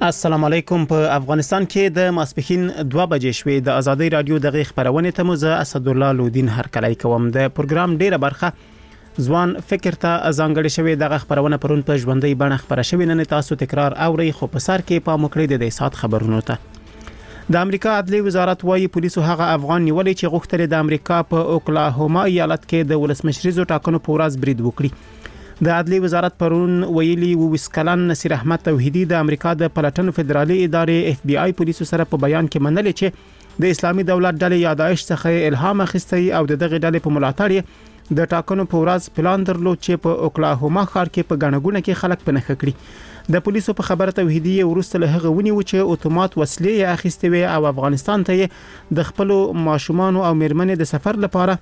السلام علیکم. په افغانستان کې د ماسپښین 2 بجې شوې. د ازادي رادیو دغه خبرونه ته مو زه اسد الله لودین هرکلی کوم. د پروګرام ډیره برخه ځوان فکر ته ځانګړې شوې. دغه خبرونه پرون په ژوندۍ بڼه خبره شوې. نن تاسو تکرار اوري خو په سر کې پام وکړئ د سات خبرونو ته. د امریکا عدلي وزارت وايي پولیسو هغه افغان نیولې چې غوښتل د امریکا په اوکلاهوما ایالت کې د ولسمشریزو ټاکنو په ورځ برید وکړي. د عدلي وزارت پرون ویلي وسکلن نصیر احمد توحیدی د امریکا د پلټنو فدرالي ادارې اف بي آی پولیسو سره په بیان کې منل چې د اسلامي دولت ډلې یا داعش څخه الهام اخیستی او دغه ډلې په ملاتړ د ټاکنو په ورځ پلان درلود چې په اوکلاهوما ښار کې په غنګونه کې خلک په نخښه کړي. د پولیسو په خبره توحیدی ورسته له هغه ونیو چې اتومات وسلې اخیستي وي او افغانستان ته د خپل ماشومان او میرمنې د سفر لپاره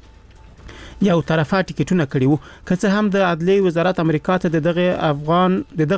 یو طرفه ټیکټونه کړي وو. که څه هم د عدلي وزارت امریکا ته دغه افغان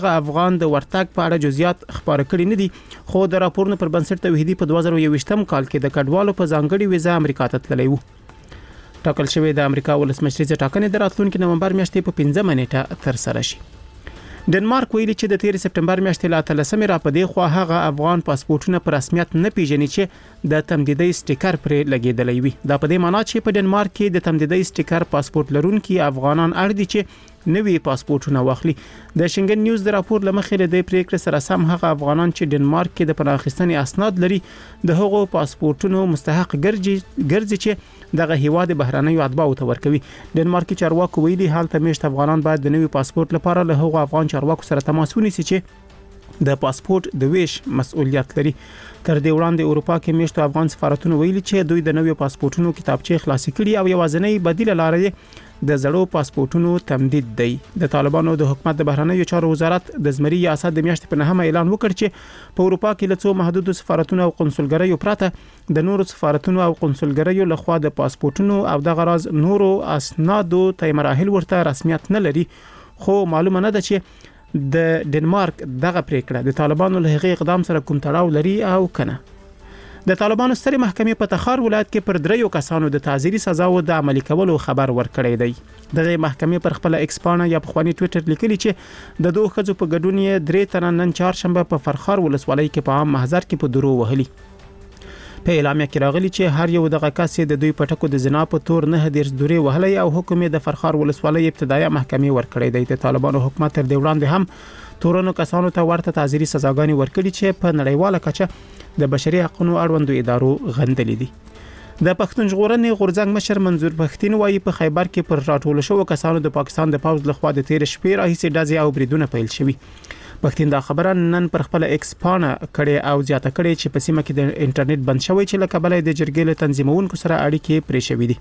د ورتګ په اړه جزئیات خبره کړي نه دي، خو د راپورونو پر بنسټ توحیدی په 2021م کال کې د کډوالو په ځانګړي ویزا امریکا ته تللی وو. ټاکل شوی د امریکا ولسمشریزه ټاکنې د راتلونکي نومبر میاشتې په 15 نیټه تر سره شي. ډنمارک ویلي چې د 13 سپټمبر میاشتې لا تلسمه را پدې خو هغه افغان پاسپورتونه پر رسمیت نه پیژني چې د تمدیدي سټیکر پر لګیدلی وي. دا په دې معنی چې په ډنمارک کې د تمدیدي سټیکر پاسپورت لرونکي افغانان اړ دي چې نوی پاسپورتونه واخلي. د شنګن نیوز د راپور لمخې له دې پریکړې سره سم هغه افغانان چې ډنمارک کې د پناه اخیستنې اسناد لري د هغو پاسپورتونو مستحق ګرځي چې دغه هیواد بهراني اتباعو ته ورکوي. ډنمارکي چارواکو ویلي حالت میشت افغانان باید د نوی پاسپورت لپاره له هغو افغان چارواکو سره تماس ونیسي چې د پاسپورت د ویش مسؤلیت لري. تر دې وړاندې اروپا کې میشتو افغان سفارتونو ویلي چې دوی د نویو پاسپورتونو کتابچې خلاصې کړي او یوازینی بدیل لارې د زړو پاسپورتونو تمدید دی. د طالبانو د حکومت د بهرنیو چارو وزارت د زمري ریاست د میاشتې په نهمه اعلان وکړ چې په اروپا کې له څو محدودو سفارتونو او قونسلګریو پرته د نورو سفارتونو او قونسلګریو لخوا د پاسپورتونو او د غراض نورو اسنادو ته مراحل ورته رسمیت نه لري. خو معلومه نه ده چې د ډنمارک دغه پریکړه د طالبانو له هغې اقدام سره کوم تړاو لري او کنه. د طالبانو سترې محکمې په تخار ولایت کې پر 3 کسانو د تعزیري سزاو د عملي کولو خبر ورکړی دی. دغه محکمې پر خپل ایکس پاڼه یا په خواني ټوئیټر لیکلي چې د دوه خځو په ګډون یې 3 تنه نن چهارشنبه په فرخار ولسوالۍ کې په عام محضر کې په درو وهلي. په اعلامیه کې راغلي چې هر یو دغه کس د دوی پټکو د زنا په تور 9 دورې وهلي او حکم د فرخار ولسوالۍ ابتدایي محکمې ورکړی دی. د طالبانو حکومت تر دې وړاندې هم تورونو کسانو ته ورته تعزیري سزاګانې ورکړي چې په نړیواله کچه د بشري حقوقو اړوندو ادارو غندلې دي. د پښتون ژغورنې غورځنګ مشر منظور پښتين وايي په خیبر کې پر راټول شوو کسانو د پاکستان د پوز لخوا د 13 شپې راهیسې ډزې او بریدونه پیل شوي. پښتين دا خبره نن پر خپل ایکس پاڼه کړي او زیاته کړي چې په سیمه کې د انټرنیټ بند شوی چې لکه بلې د جرګې له تنظیمونکو سره اړیکې پرې شوې دي.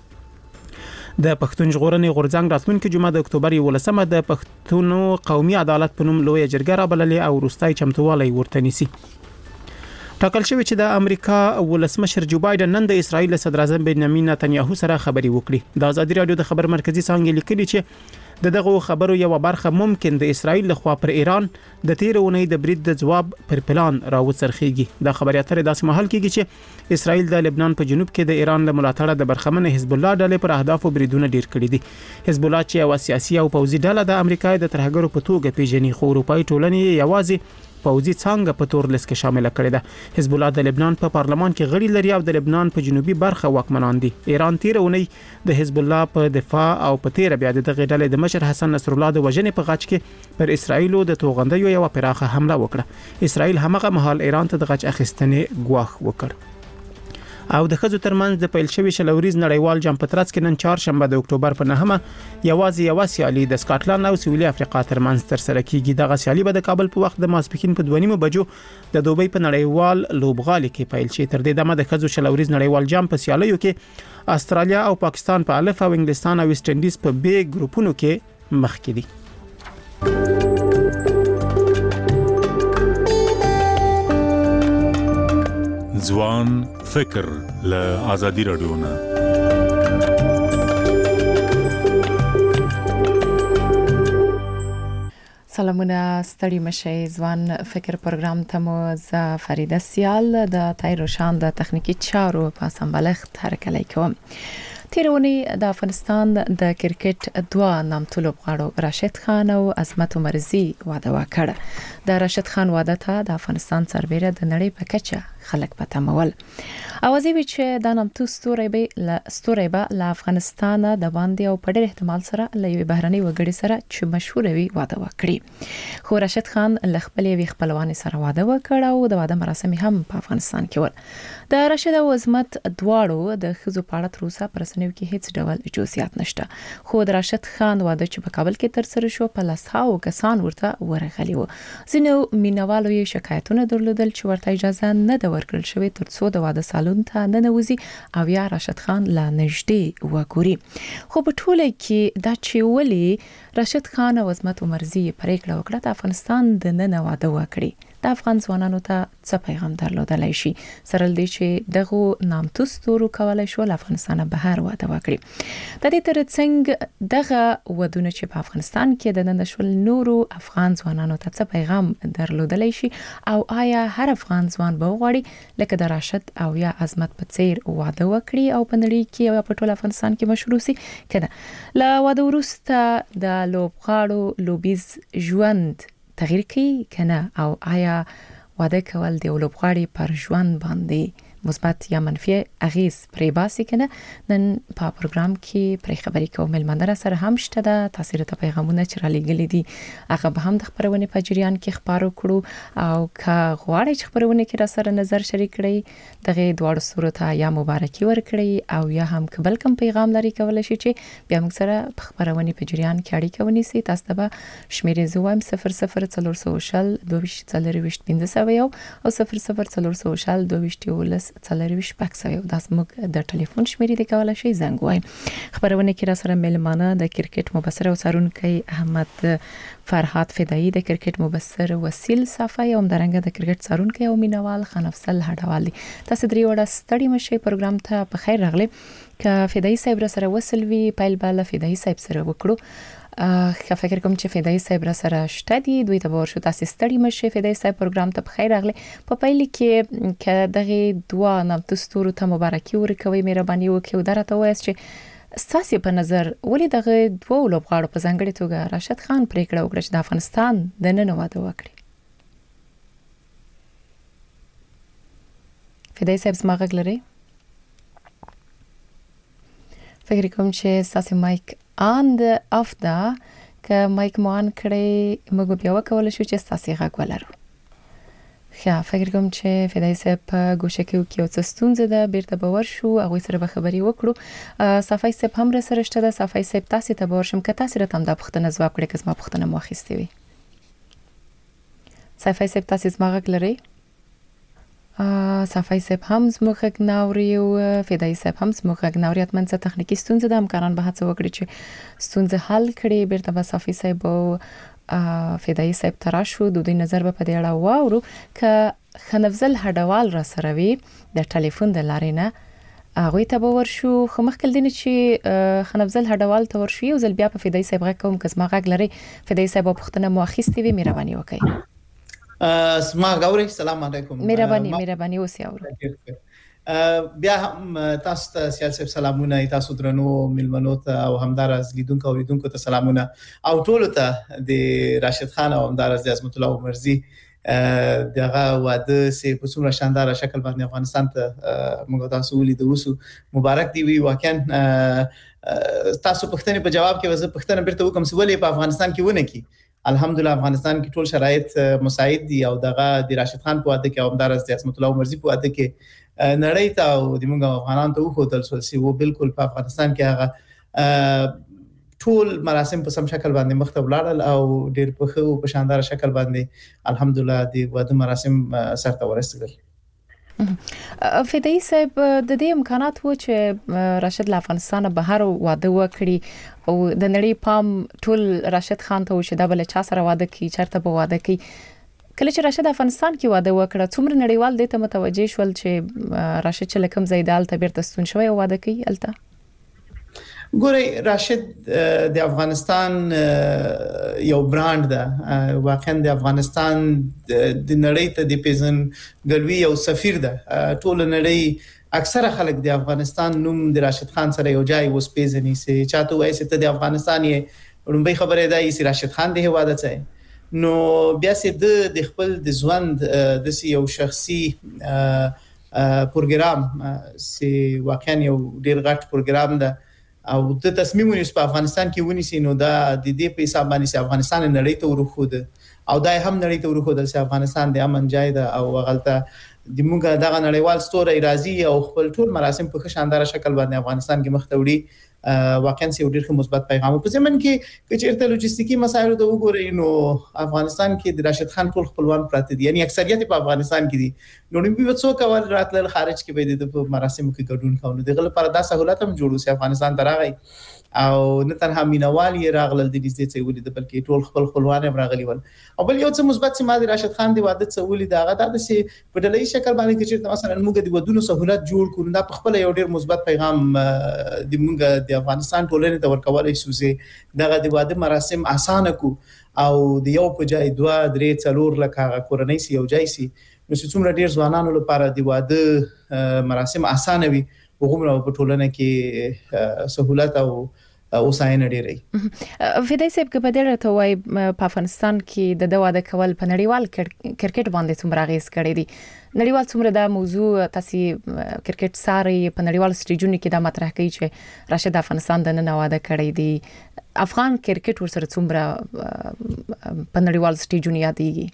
د پښتون ژغورنې غورځنګ راتلونکي جمعه د اکتوبر 11 د پښتون قومي عدالت په نوم لوی جرګه را بللې او وروستۍ چمتووالی ورته نیسي. ټاکل شوی چې د امریکا ولسمشر جو بایدن نن د اسرایل صدر اعظم بنیامین نتنیاهو سره خبري وکړي. د ازادي رادیو د خبر مرکزی څنګه لیکلي چې دغه خبرو یو برخه ممکن د اسرایل لخوا پر ایران د 13 اونۍ د برید د جواب پر پلان راوڅرخيږي. د خبري اترې داسې مهال کېږي چې اسرایل د لبنان په جنوب کې د ایران له ملاتړه د برخمن حزب الله ډلې پر اهدافو بریدونه ډیر کړي دي. حزب الله چې یو سیاسي او پوځي ډله د امریکا د ترهګرو په توګه پیژني خو اروپאי ټولنې یوازې پوځي څنګه په تور لیست کې شامل کړي ده. حزب الله د لبنان په پارلمان کې غړي لري او د لبنان په جنوبي برخه واکمنان دي. ایران 13 اونۍ د حزب الله په دفاع او په 13 بیا د ډلې د مشر حسن نصر الله د وژنې په غاچ کې پر اسرایل د توغندیو یو پراخه حمله وکړه. اسرایل همغه مهال ایران ته د غاچ اخیستنې غواخ وکړ. او د خزو ترمنځ د پیل شوی شلوریز نړیوال جام په ترڅ کې نن چهارشنبه د اکتوبر په 9 یوازې یو سیالي د سکاټلند او سویلي افریقا ترمنځ تر سره کیږي. د سیالي به د کابل په وخت د ماسپښین په 2:30 بجو د دوبۍ په نړیوال لوبغالي کې پیل شي. تر دې دمه د خزو شلوریز نړیوال جام په سیالیو کې استرالیا او پاکستان په الف او انګلستان او ویسټ انډیز په بي ګروپونو کې مخکې دي. ځوان فکر له ازادي رادیو نه. سلامونه ستړي مشي. ځوان فکر پروګرام ته مو ز فریده سیال د تایروشان د تخنیکی چارو په سمبلښت هرکلی کوم. تیرونی د افغانستان د کرکټ دوه نامتو لوبغاړو راشد خان او عظمت عمرزي واده وکړ د راشد خان واده ته د افغانستان سربېره د نړۍ په کچه خلک پتمول اوازې وی چې د نامتو ستوري به له افغانستان د باندې او په ډېر احتمال سره له یو بهرني وګړي سره چې مشهور وي واده وکړي خو راشد خان له خپلې خپلوانې سره واده وکړ او د واده مراسم هم په افغانستان کې ول د راشد او عظمت دواړو د خزو په اړه تر اوسه پر رسنیو کې هیڅ ډول جزئیات نشته خو د راشد خان واده چې په کابل کې تر سره شو په لاساو کسان ورته ورغلي وو ځینو مینوالو یې شکایتونه درلودل چې ورته اجازه نه ورکړل شوی ترڅو د واده سالون ته ننوځي او یا راشد خان لا نږدې وګوري خو په ټوله کې دا چې ولي راشد خان او عظمت عمرزي پریکړه وکړه د افغانستان د نن واده وکړي د افغان ځوانانو ته څه پیغام درلودلای شي سره لدی چې دغه نامتو ستورو کولای شو له افغانستان بهر واده وکړي د دې ترڅنګ دغه ودونه چې په افغانستان کې د نن شول نورو افغان ځوانانو ته څه پیغام درلودلای شي او آیا هر افغان ځوان به وغواړي لکه د راشد او یا عظمت په څیر واده وکړي او په نړۍ کې او په ټول افغانستان کې مشهور شي کده لا واده وروسته د لوبغاړو لوبیز ژوند تغییر کوي کنه او آیا واده کول د لوبغاړي پر ژوند باندې مثبت یا منفي اغیز پرې باسي کنه نن په پروګرام کې پرې خبرې کوم ملمندره سره هم شته د تاثیر ته پیغامونه چې را لګلې دي هغه به هم د خبرونه په جریان کې خبرو کړو او کا غواړي چې خبرونه کې را سره نظر شریک کړي دغه دواړو صورت یا مبارکي ورکړي او یا هم قبل کوم پیغام لري کولای شي چې بیا موږ سره په خبرونه په جریان کې اړیکه ونیسي تاسو ته شمیرې زوام 0040 22 او 0040 22 څلرويش پکسوي دا زموږ د ټلیفون شمیرې د کولای شي زنګ وای خبرونه کې را سره ملمانه د کرکټ مبصر او څارونکي احمد فرحات فدایی د کرکټ مبصر وسیل صافی او همدارنګه د کرکټ څارونکي او مینوال خان افضل هډوال تاسو درې وړه ستړي مشه پروګرام ته په خیر راغلي ک فدایی صاحب سره وصل وی پایل بل فدایی صاحب سره وکړو خو فکر کوم چې فدایی صاحب را سره شته دي دوی ته ورشو تاسو ستړي مشه فدایی صاحب پروګرام ته بخیر راغلی په پایل کې ک دغه دوا نامتو ستورو ته مبارکي ورکوي مهرباني وکړئ درته وایي چې ستاسو په نظر ولې دغه دوه لوبغاړو په ځانګړي توګه راشد خان پریکړه وکړه چې د افغانستان د نن واده وکړي فدایی صاحب سماغ لري فکر کوم چې تاسو مایک اند افدا ک مایک مان کړي موږ بیا وکول شو چې تاسو غږ ولرو خا فکر کوم چې فدای صاحب په ګوشه کې یو څه ستونزه ده بیرته باور شو هغه سره به خبري وکړو صفای صاحب هم را سره شته ده صفای صاحب تاسو ته باور شم ک تاسو راته د پښتنه ځواب کړئ که زما پښتنه مو اخیستې وي صفای صاحب تاسو زما غږ لري صفای صاحب هم زموږ غناوري او فدای صاحب هم زموږ غناوري اتمن څه تخنیکی ستونزه ده همکاران به هڅه وکړي چې ستونزه حل کړي بیرته به صفای صاحب او فدای صاحب تراشو د دوی نظر په دې اړه واورو ک خنفزل هډوال را سره وي د ټلیفون د لارې نه هغه ته باور شو خو مخکې دین چې خنفزل هډوال ته ورشي او ځل بیا په فدای صاحب غږ کوم که زما غږ لري فدای صاحب پښتنه مو اخیستې وي مهرباني وکړئ اسما غوري السلام علیکم مهرباني اوسئ اورو بیا هم تاسو ته سیاسي سلامونه تاسو درنو ملمنو ته او همدارز لیدونکو او لیدونکو ته سلامونه او ټول ته د راشد خان او همدارز د عظمت الله عمرزي دغه واده سه په څومره شاندار شکل باندې افغانستان ته موږ تاسو ولید اوسو مبارک دی وی واقعا تاسو پښتنې په جواب کې وزه پښتنه بیرته وکم سولې په افغانستان کې ونه کی الحمدلله افغانستان کې ټول شرایط مساعد دي او دغه د راشد خان په واده کې او همدارز د عظمت الله عمرزي په واده کې نړۍ ته او د موږ افغانان ته خو دل سولسي وو بالکل په افغانستان کې هغه ټول مراسم په سم شکل باندې مخته ولاړل او ډېر په خو په شاندار شکل باندې الحمدلله د واده مراسم سرته ورسېدل فدای صاحب د دې امکانات وو چې راشد له افغانستان بهر واده وکړي او د نړۍ پام ټول راشد خان ته وشي دا بل چا سره واده کوي چرته به واده کوي کله چې راشد افغانستان کې واده وکړه څومره نړیوال دې ته متوجه شول چې راشد چې لکم زیدال ته بیرته ستون شوی واده کوي الته ګوري راشد د افغانستان یو برانډ ده، واقعا د افغانستان د نړۍ ته د پیژن ګلوي یو سفیر ده. ټول نړۍ اکثره خلک د افغانستان نوم د راشد خان سره یو ځای وس پیژني. چې چاته وایي چې ته د افغانستان یې لومبي خبره ده چې راشد خان د هواده ځای. نو بیا چې د خپل د ژوند د یو شخصي پروګرام چې واقعا یو ډیر غټ پروګرام ده او د تصمیمونه په افغانستان کې ونیسي، نو دا د دې په حساب باندې چې افغانستان نړۍ ته ورخود او دا هم نړۍ ته ورخود چې افغانستان د امن ځای ده او غلطه د موږ دغه نړیوال ستوري راځي او خپل ټول مراسم په شاندار شکل باندې افغانستان کې مخ ته وړي. واقعا سی ډیر مثبت پیغام په زمن کې چې چیرته لوجستیکي مسایل ته وګورئ نو افغانستان کې د راشد خان ټول خپلوان پراته دي، یعنی اکثریت په افغانستان کې دي. نو نیم به څو کول راتل خارج کې به د مراسم کې ګډون کوي. دغه لپاره دا سہولت هم جوړو چې افغانستان تراغی او نه تنها مینوال یې راغلل د دې څه ولید بلکې ټول خپلوان هم راغلي ول. او بل یو څه مثبت چې ما د راشد خان د واده څه ولید هغه دا چې په ډلې شکل باندې چې مثلا موږ د ودونو سہولت جوړ کړو، دا په خپل یو ډیر مثبت پیغام د موږ د افغانستان ټولنې ته ورکولای شو چې دغه د واده مراسم اسانه کو او د یو په ځای 2-3-4 لکه کورنۍ سی یو ځای سی. نو چې څومره ډیر ځوانانو لپاره د واده مراسم اسانه وي وګوره په ټولنه کې سہولت او اوساینه ډیرې. فدای صاحب که په دې ته وای په افغانستان کې د واده کول په نړیوال کرکټ باندې څومره غیز کړی دي، نړیوال څومره دا موضوع تاسو کرکټ ساري په نړیوال سټیجونو کې دا مطرح کوي چې راشد افغانستان د نن واده کړی دي، افغان کرکټ ورسره څومره په نړیوال سټیجونو یادېږي؟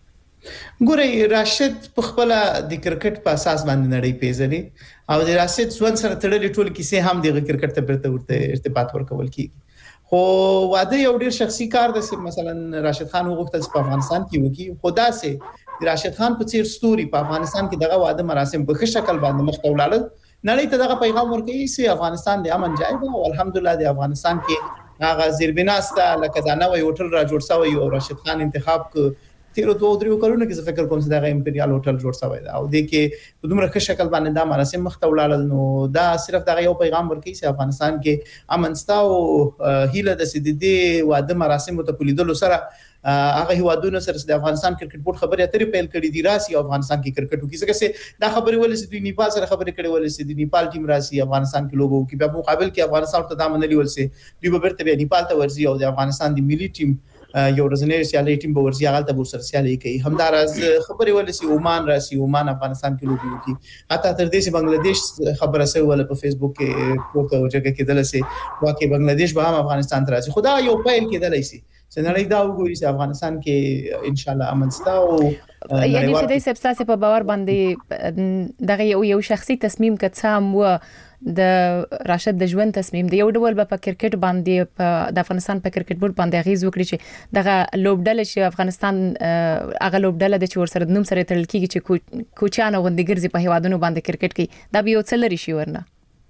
ګورئ راشد په خپل د کرکټ په اساس باندې نړۍ پیژني او د راشد ژوند سره تړلې ټول کیسې هم د کرکټ ته ورته ارتباط ورکول کیږي. خو واده یو ډیر شخصي کار ده چې مثلا راشد خان وغوښتل چې په افغانستان کې وکړي، خو دا چې راشد خان په څیر ستوري په افغانستان کې دغه واده مراسم په ښه شکل باندې مخ ته ولاړل، نړۍ ته دغه پیغام ورکوي چې افغانستان د امن ځای ده او الحمدلله د افغانستان کې هغه زیربناسته لکه دا نوې هوټل را جوړ شوی او راشد خان انتخاب ک تیرو 2-3 کلونو کې فکر کوم چې دا امپریال هوټل جوړ شوی دی او د کې په دومره ښه شکل باندې دا مراسم مخ ته ولاړل. نو دا صرف دغه یو پیغام ورکوي چې افغانستان کې امن ستا او هیله د سديدي واده مراسم ته پولیدلو سره هغه هیوادونو سره د افغانستان کرکټ بورډ خبرې اترې پیل کړې دي راسي او افغانستان کې کرکټ وکړي. ځکه چې دا خبرې ولې چې دوی نیپال سره خبرې کړې ولې چې د نیپال ټیم راسي افغانستان کې لوبو کې په مقابل کې افغانستان ته دا منلي ول چې دوی به برته نیپال ته ورځي او د افغانستان د ملي ټیم یو ورځنی سیالي ټیم به ورځي هغه ته ورسره سیالي کوي. همدارز خبرې ولې چې عمان راسي عمان افغانستان کې لوبي کوي، حتی تر دې چې بنگلاديش خبره سوي ول په فیسبوک کې پورته وجهه کېدل چې واکه بنگلاديش به هم افغانستان ته راځي. خدا یو پیل کېدل شي چې نړۍ دا وګوري چې افغانستان کې ان شاء الله امن ستا او یعنی چې د سبساسه په باور باندې دغه یو شخصي تصمیم کڅام و د راشد د ژوند تصمیم دی یو ډول په کرکټ باندې د افغانستان په کرکټ بورډ باندې غیز وکړي چې دغه لوبډل چې افغانستان هغه لوبډل د چور سره نوم سره تړل کیږي چې کوچانه غونډې ګرځي په هیوادونو باندې کرکټ کې دا به یو څه لري شي ورنه.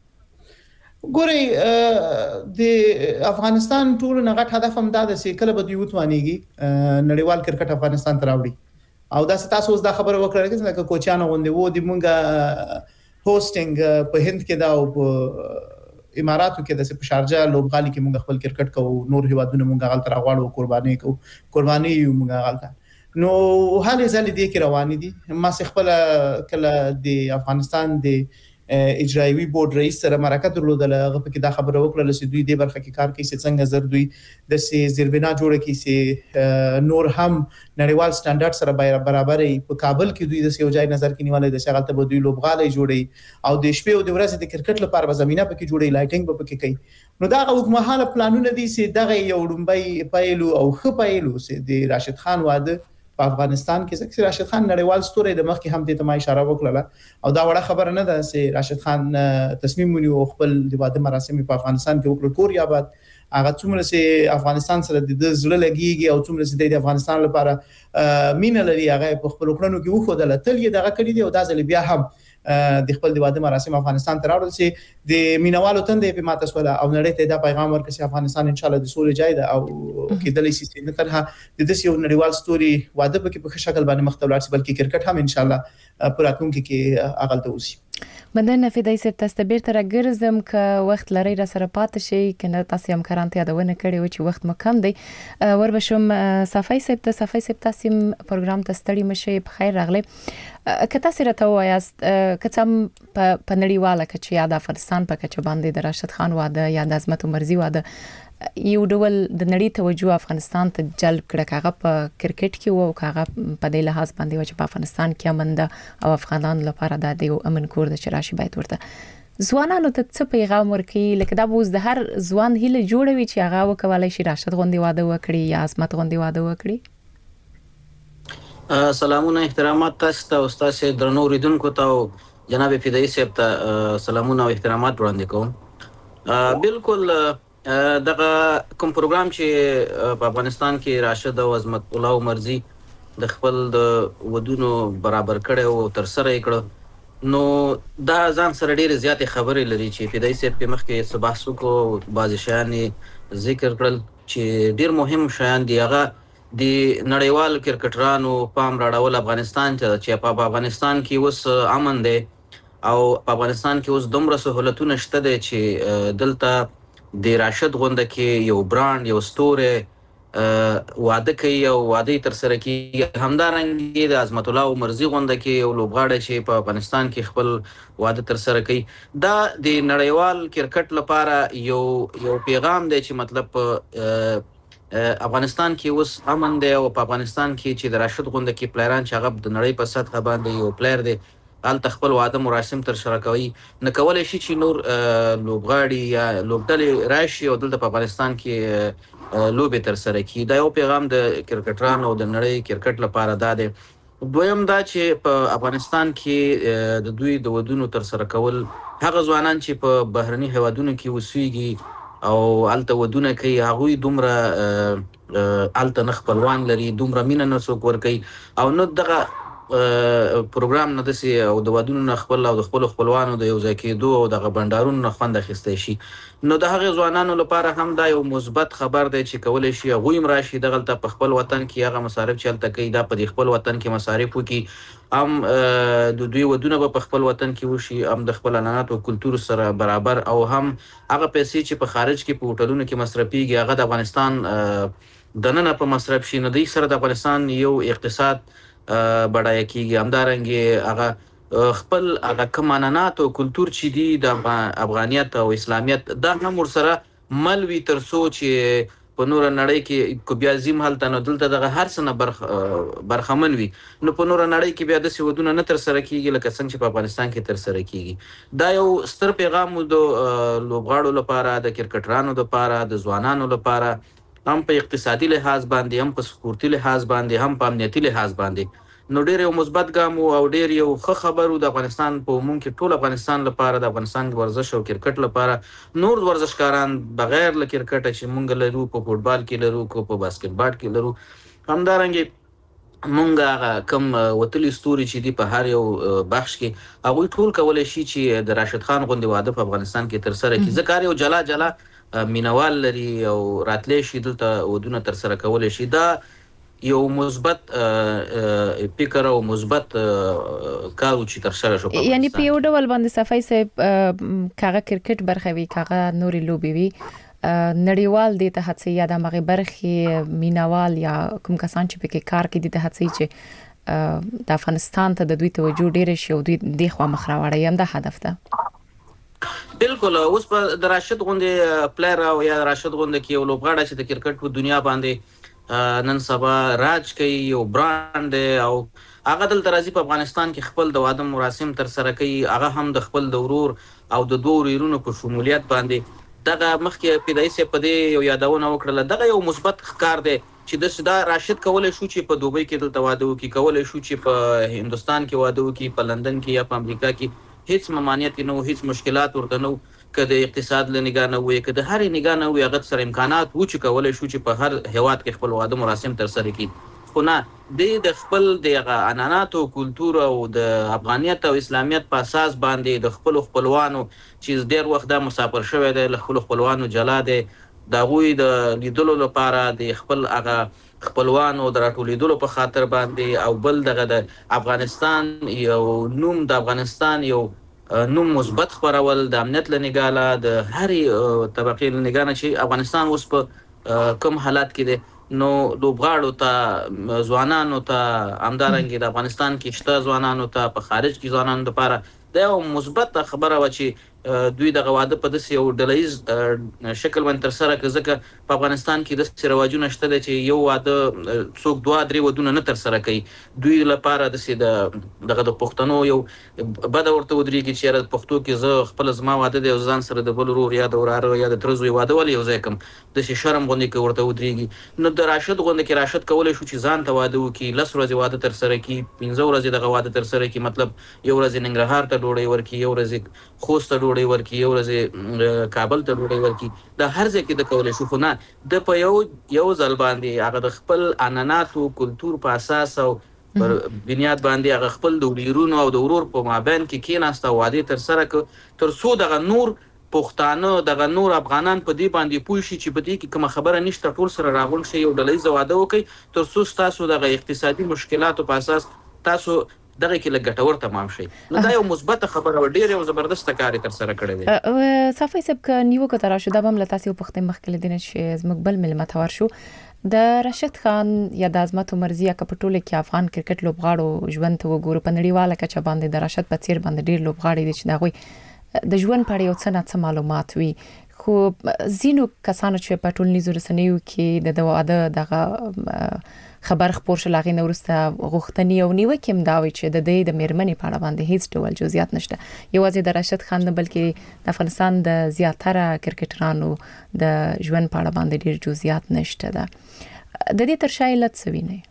ګورئ د افغانستان ټول نه غټ هدف هم دا د کله به دوی وتوانيږي نړیوال کرکټ افغانستان ته راوړي او دا تاسو اوس دا خبره وکړه چې کوچانه غونډې وو د مونږه هوستینګ په هند کې دا او په اماراتو کې د شارجه لوبغالي کې موږ خپل کرکټ کوو، نور هیوادونو موږ غلط راغواړو قرباني موږ غلط نو حال ځل دي کې روان دي. ما خپل کله د افغانستان د اجرایوي بورډ رئیس سره مرکه درلودل، هغه په کې دا خبره وکړه چې دوی د برخه کې کار کوي چې څنګه زر دوی د زیربنا جوړه کوي چې نور هم نړیوال سټانډرډ سره برابر په کابل کې دوی د یو ځای نظر کې نیولای د شغلته به دوی لوبغالي جوړي او د شپې او د ورځې د کرکټ لپاره به زمينه پکې جوړي، لایټینګ به پکې کوي. نو دا وګمحاله پلانونه دي چې دغه یو ډومبي پایلو او خپایلو چې د راشد خان واده په افغانستان کې ځکه راشد خان نړیوال ستوري د مخ کې هم ته ما اشاره وکړه او دا وړه خبره نه ده چې راشد خان تصمیم ونیو خپل د واده مراسم په افغانستان کې وکړ کور یاباد هغه څومره چې افغانستان سره د زړه لګيږي او څومره چې د افغانستان لپاره مینه لري هغه په خپل کړنو کې وښودل تل یې دغه کړی دی او دا ځل بیا هم د خپل د واده مراسم افغانستان ته راوړل چې د مینوالو تندې په ماته سوله او نړۍ ته دا پیغام ورکړي چې افغانستان ان شاء الله د سولې ځای ده او کېدلې چې نه ترها د دې یو نړیوال ستوري واده په کې په شکل باندې مختلف بلکې کرکټ هم ان شاء الله پر راتلونکي کې اغلته وسی. مننه فدای صاحب تاسو ته بیرته راګرځم که وخت لري را سره پاتې شي کنه تاسو هم کارانته یادونه کړې و چې وخت مو کم دی وربشم صفای صاحب تاسو پروګرام ته ستړي مشه په خیر راغله که تاسو راته وایاست که څم په نړیواله کچه یا د افغانستان په کچه باندې د راشد خان واده یا د عظمت عمرزي واده یو ډول د نړۍ توجه افغانستان ته جلب کړه کاغه په کرکټ کې وو کاغه په دې لحاظ باندې و چې په افغانستان کې امن او افغانان لپاره د یو امن کور د شراشي باید ورته ځوانانو ته څه پیغام ورکړي لکه دا بوز د هر ځوان هیله جوړوي چې هغه وکولای شي راشد غوندي واده وکړي یا عظمت غوندي واده وکړي. سلامونه احترامات تاسو ته استاد درنو ریدونکو ته جناب فدای صاحب ته سلامونه او احترامات وړاندې کوم. بالکل دغه کوم پروګرام چې په افغانستان کې راشد او عظمت الله عمرزي د خپل د ودونو برابر کړي او تر سره کړو نو دا ځان سره ډېر زیات خبرې لري چې فدای صاحب په مخ کې صبح سوکو بعض شیان ذکر کړل چې ډېر مهم شیان دی. هغه د نړیوال کرکټرانو پام راړول افغانستان ته چې په افغانستان کې اوس امن دی او په افغانستان کې اوس دومره سہولتونه شته دي چې دلته د راشد غونډه کې یو برانډ یو ستوره واده کوي او واده تر سره کوي. همدارنګه د عظمت الله عمرزي غونډه کې یو لوبغاړی چې په افغانستان کې خپل واده تر سره کوي. دا د نړیوال کرکټ لپاره یو پیغام دی چې مطلب افغانستان کې اوس امن دی او په افغانستان کې چې د راشد غونډه کې پلیران چې هغه د نړۍ په سطح باندې یو پلیر دی هلته خپل واده مراسم تر سره کوي نه کولای شي چې نور لوبغاړي یا لوبډلې راشي او دلته په افغانستان کې لوبې تر سره کوي. دا یو پیغام د کرکټرانو او د نړۍ کرکټ لپاره دا دی. دویم دا چې په افغانستان کې د دوی د ودونو تر سره کول هغه ځوانان چې په بهرني هیوادونو کې اوسېږي او هلته ودونه کوي هغوی دومره هلته نه خپلوان لري دومره مینه نه څوک ورکوي او نه دغه پروګرام نه داسې او د ودونو نه خپل او د خپلو خپلوانو د یو ځای کېدو او دغه بنډارونو نه خوند اخیستی شي. نو د هغې ځوانانو لپاره هم دا یو مثبت خبر دی چې کولی شي هغوی هم راشي دغلته په خپل وطن کې هغه مصارف چې هلته کوي دا په دې خپل وطن کې مصارف وکړي هم د دوی ودونه به په خپل وطن کې وشي هم د خپل عنعناتو او کلتور سره برابر او هم هغه پیسې چې په خارج کې په هوټلونو کې مصرفیږي هغه د افغانستان دننه په مصرف شي. نو دوی سره د افغانستان یو اقتصاد بډایه کیږي. همدارنګه هغه خپل هغه کوم عنعنات او کلتور چې دی د افغانیت او اسلامیت دا هم ورسره مل وي تر څو چې په نور نړۍ کې کو بیا زم هلته نو دلته دغه هر څه نه برخمن وي نو په نور نړۍ کې بیا د سودونه نه تر سره کیږي لکه څنګه چې په افغانستان کې تر سره کیږي. دا یو ستر پیغام د لوبغاړو لپاره د کرکټرانو لپاره د ځوانانو لپاره هم په اقتصادي لحاظ باندې هم په سکورتي لحاظ باندې هم په امنیتي لحاظ باندې نو ډېر یو مثبت ګام او ډېر یو ښه خبر د افغانستان په عموم کې ټول افغانستان لپاره د افغانستان ورزش او کرکټ لپاره نور ورزشکاران بغیر له کرکټ چې مونږ لرو په فوټبال کې لرو کو په باسکټبال کې لرو همدارنګه مونږ کم وتلی ستوري چې دی په هر یو بخش کې هغوی ټول کولی شي چې د راشد خان غوندې واده په افغانستان کې تر سره کړي. ځکه هر یو جلا جلا مینوال لري او راتلی شي دلته ودونه تر سره کولی شي. دا یو مثبت فکر او مثبت کار چې تر سره شو. یعنی په یو ډول باندې صفای صاحب کاغه کرکټ برخه وی کاغه نوري لوبي وی نړیوال دي ته هڅه یا د مغه برخه مینوال یا کوم کسان چې په کار کې دي ته هڅه چې د افغانستان ته د دوی توجه ډیره شي او دوی د خوا مخ راوړي هم د هدف ده. بالکل اوس په د راشد غوندې پلیر او یا راشد غوندې کې یو لوبغاړی چې د کرکټ په دنیا باندې نن سبا راج کوي یو برانډ او هغه دلته راځي په افغانستان کې خپل د واده مراسم تر سره کوي هغه هم د خپل د ورور او د دوه ورونو په شمولیت باندې دغه مخکې پیدایي سي په دې یو یادونه وکړه دغه یو مثبت ښکار دی چې دا راشد کولای شو چې په دوبۍ کې دلته واده وکړي کولای شو چې په هندستان کې واده وکړي په لندن کې یا په امریکا کې هیڅ ممانعت نه هیڅ مشکلات ورته نه که د اقتصاد له نگاه نه وي که د هر نگاه نه وي هغه سره امکانات و چې کولای شو چې په هر هیواد کې خپل واده مراسم تر سره کړي خو نه د خپل د عنعنات او کلتور او د افغانیت او اسلامیت په اساس باندې د خپل خپلوانو چې ډېر وخت دا مسافر شوی دی له خپل خپلوانو جلا دی دا غوي د لیدلو لپاره د خپل هغه خپلوانو د راټولیدلو په خاطر باندې او بل دغه د افغانستان یو نوم د افغانستان یو نوم مثبت خبرول د امنیت لنګاله د هرې طبقې لنګانه چې افغانستان اوس په کوم حالات کې دی نو لوبغاړو ته ځوانانو ته همدارنګه د افغانستان کې شته ځوانانو ته په خارج کې ځوانانو لپاره دا یو مثبت خبره و چې دوی دغه واده په داسې یو ډلهیز شکل باندې ترسره کړ ځکه په افغانستان کې داسې رواجونه شته چې یو واده څوک 2-3 ودونه نه ترسره کوي دوی لپاره داسې دغه د پښتنو یو بد ورته ودرېږي چې پښتو کې زه خپل زما واده دی او ځان سره د بل ورور یا د وراره یا د تر زوی واده ولې یو ځای کوم داسې شرم غوندې کې ورته ودرېږي نو د راشد غوندې کې راشد کولی شو چې ځان ته واده وکړي 10 ورځې واده ترسره کړي 15 ورځې دغه واده ترسره کړي مطلب یو ورځ ننګرهار ته ډوډۍ ورکړي یو ورځ خوست ته ډوډۍ ورکړي یو ورځ کابل ته ډوډۍ ورکړي د هر ځای کې د کولی شو خو نه د په یو ځل باندې هغه د خپل عنعناتو کلتور په اساس او پر بنیاد باندې هغه خپل د ولیرونو او د ورور په مابین کې کېناسته واده ترسره کړ تر څو دغه نور پښتانه دغه نور افغانان په دې باندې پوه شي چې په دې کې کومه خبره نشته ټول سره راغون شي یو ډلهیز واده وکړي تر څو تاسو دغه اقتصادي مشکلاتو په اساس تاسو دغه کې لږ ګټور تمام شي نو دا یو مثبت خبره ډیره او زبردست کار تر سره کړی دی صافي سب ک نیو کتر شو دا بم لتاسو پخته مخکله دینه چې زمقبل ملمت ور شو د راشد خان یا د عظمت مرزي کپټول کې افغان کرکټ لوبغاړو ژوند ته وګورو په نړیواله کچه باندې د راشد په څیر باندې ډیر لوبغاړي دي چې دغه د ژوند په اړه یو څه معلومات وي خو زینو کسانو چې په ټولنیزو رسنیو کې د واده دغه خبر خبر شلاغي نورسته غوښتنی او نیوکه مداوي چې د دې د میرمنې په اړه باندې هیڅ ډول جزئیات نشته یوازې د راشد خان نه بلکې د افغانستان د زیاتره کرکټرانو د ژوند په اړه باندې ډیر جزئیات نشته ده د دې تر شا علت څه ویني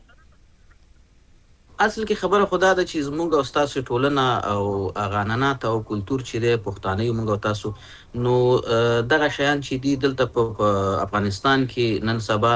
اصل کې خبره خدا ده چې زموږ او تاسو ټولنه او غانانات او کلچر چې د پښتانه موږ او تاسو نو دغه شیان چې دي دلته په افغانستان کې نن سبا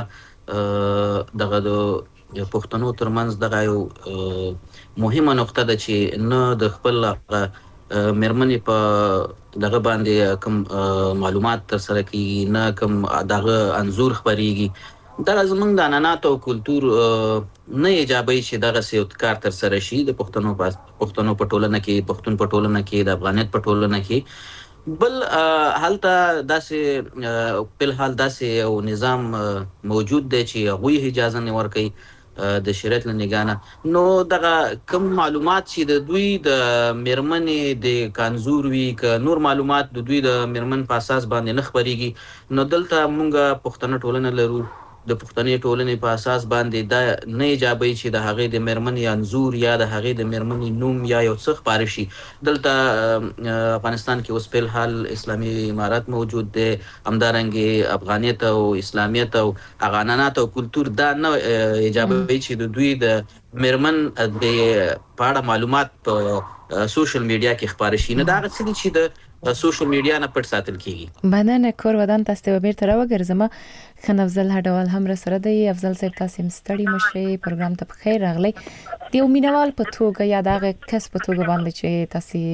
دغه د پښتنو ترمنځ دغه یو مهمه نقطه ده چې نه د خپل میرمنې په دغه باندې کوم معلومات تر سره کیږي نه کوم دغه انزور خبريږي دا زمونږ د عنعنات او کلچر نه ایجابي چې دغه سیوت کار تر سره شي د پښتنو په ټولنه کې پښتون په ټولنه کې د افغانیت په ټولنه کې بل حالته داسې په حال داسې او نظام موجود دی چې هغه اجازه نه ورکړي د شریعت لنګانه نو دغه کوم معلومات چې د دوی د میرمنې د کانزور وی ک نور معلومات د دوی د میرمن په اساس باندې نه خبريږي نو دلته مونږه پښتنه ټولنه لرو د پښتنې ټولنې په اساس باندې دا نه ایجابي چې د هغې د میرمنې انزور یا د هغې د میرمنې نوم یا یو څه خبرې شي دلته افغانستان کې اوس په حال اسلامي امارات موجود دی همدارنګه افغانیت او اسلامیت او غانانات او کلچر دا نه ایجابي چې د دوی د میرمن د پاړه معلومات په سوشل میډیا کې خبرې شي نه دا څه چې د سوشل میډیا نه پټ ساتل کیږي مننه کور ودان تاسو ته بیرته راوګرځم خن افضل هډوال هم را سره دی افضل صاحب تاسو مستړی مشه پروګرام ته بخیر راغلی دی مینوال په توګه یا دغه کس په توګه باندې چې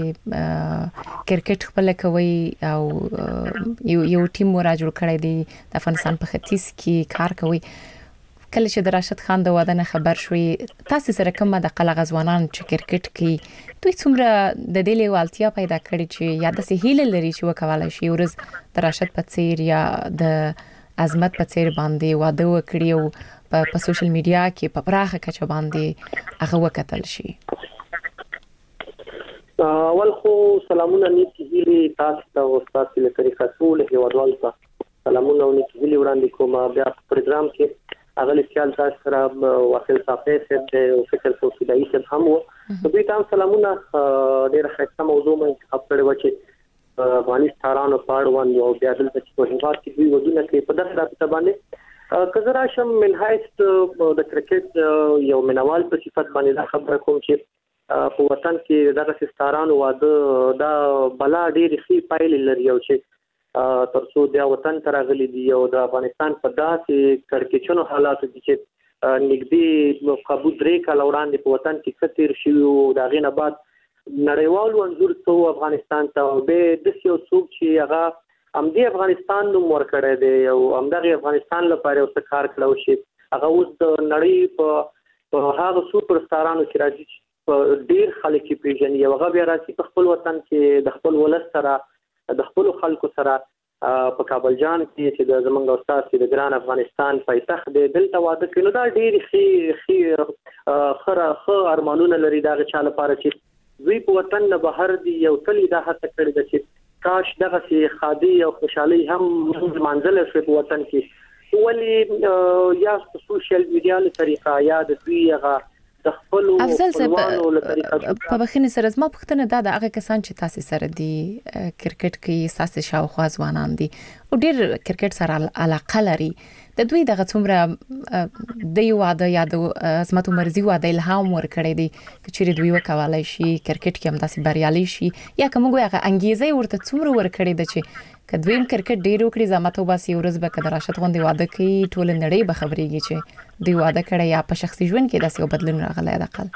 تاسو کرکټ خپل کوي او یو ټیم راجوړ کړی دی د افغانستان په ختیځ کې کار کوي کله چې د راشد خان د واده نه خبر شوي تاسو سره کومه د قلغ ځوانان چې کرکټ کې دوی څومره د دې لیوالتیا پیدا کړې چې یا د سهیل لري چې وکولای شي ورځ د راشد په څیر یا د عظمت په څیر باندې واده وکړي او په سوشل میډیا کې په پراخه کچه باندې هغه وکتل شي اول خو سلامونه نیکی هیلي تاسو ته او تاسو له طریقه ټول هیوادوال ته سلامونه او نیکی هیلي وړاندې کوم بیا پروګرام کې اغل خیال تاسو سره واخل صافي سره او فکر توسيدای سره هم وو په دې تاسو سلامونه ډېر ښه موضوع مې انتخاب کړو چې افغانستان په اړه باندې او بیا دلته په هیواد کې دوی ودونه کې په دغه راته باندې کزرا شم من هایست د کرکټ یو منوال په صفت باندې دا خبره کوم چې په وطن کې دغه ستارانو واده دا بلا ډېر ښه پایلې لري او چې ترڅو د وطن ترغلي دی او د افغانستان په داسې کړکېچونو حالاتو کې چې نګدي قبول درې کال وړاندې په وطن کې کثیر شي او دا غینه بعد نړیوال منظور ته افغانستان ته به د یو څوک چې هغه امدي افغانستان نوم ورکړی دی او امدغه افغانستان لپاره اوس کار کړو شي هغه اوس د نړۍ په هغه سوپر ستارانو کې راځي ډیر خلک پیژني او هغه بیا راځي په خپل وطن کې د خپل ولس سره د خپل خلکو سره په کابل جان کې چې د زمونږ استاد چې د ګران افغانستان پایتخت دی دلته واده کوي. نو دا ډیر خو ارمانونه لري دا چا لپاره چې دوی په وطن نه بهر دي یو تل دا هڅه کړې ده چې کاش دغه سي خادي او خوشحالي هم منزل شي په وطن کې ولې یا سوشل میډیا له طریقه یا د دوی هغه د خپل افضل په بخښنې سره زما پوښتنه دا د هغه کسان چې تاسو سره دي کرکټ کې تاسو شاوخوا ځوانان دي او ډیر کرکټ سره علاقه لري د دوی دغه څومره د یو واده یا د عظمت مرزي واده الهام ورکړي دي چې دوی وکولای شي کرکټ کې هم داسې بریالي شي یا کومه هغه انګیزه ورته څومره ورکړي د چې کدویم کرکټ ډیر وکړي زمته وباسي ورځ به کده راشد غوندي واده کوي ټول نړۍ به خبريږي چې دی واده کړي یا په شخصي ژوند کې داسې بدلون راغلی د اقل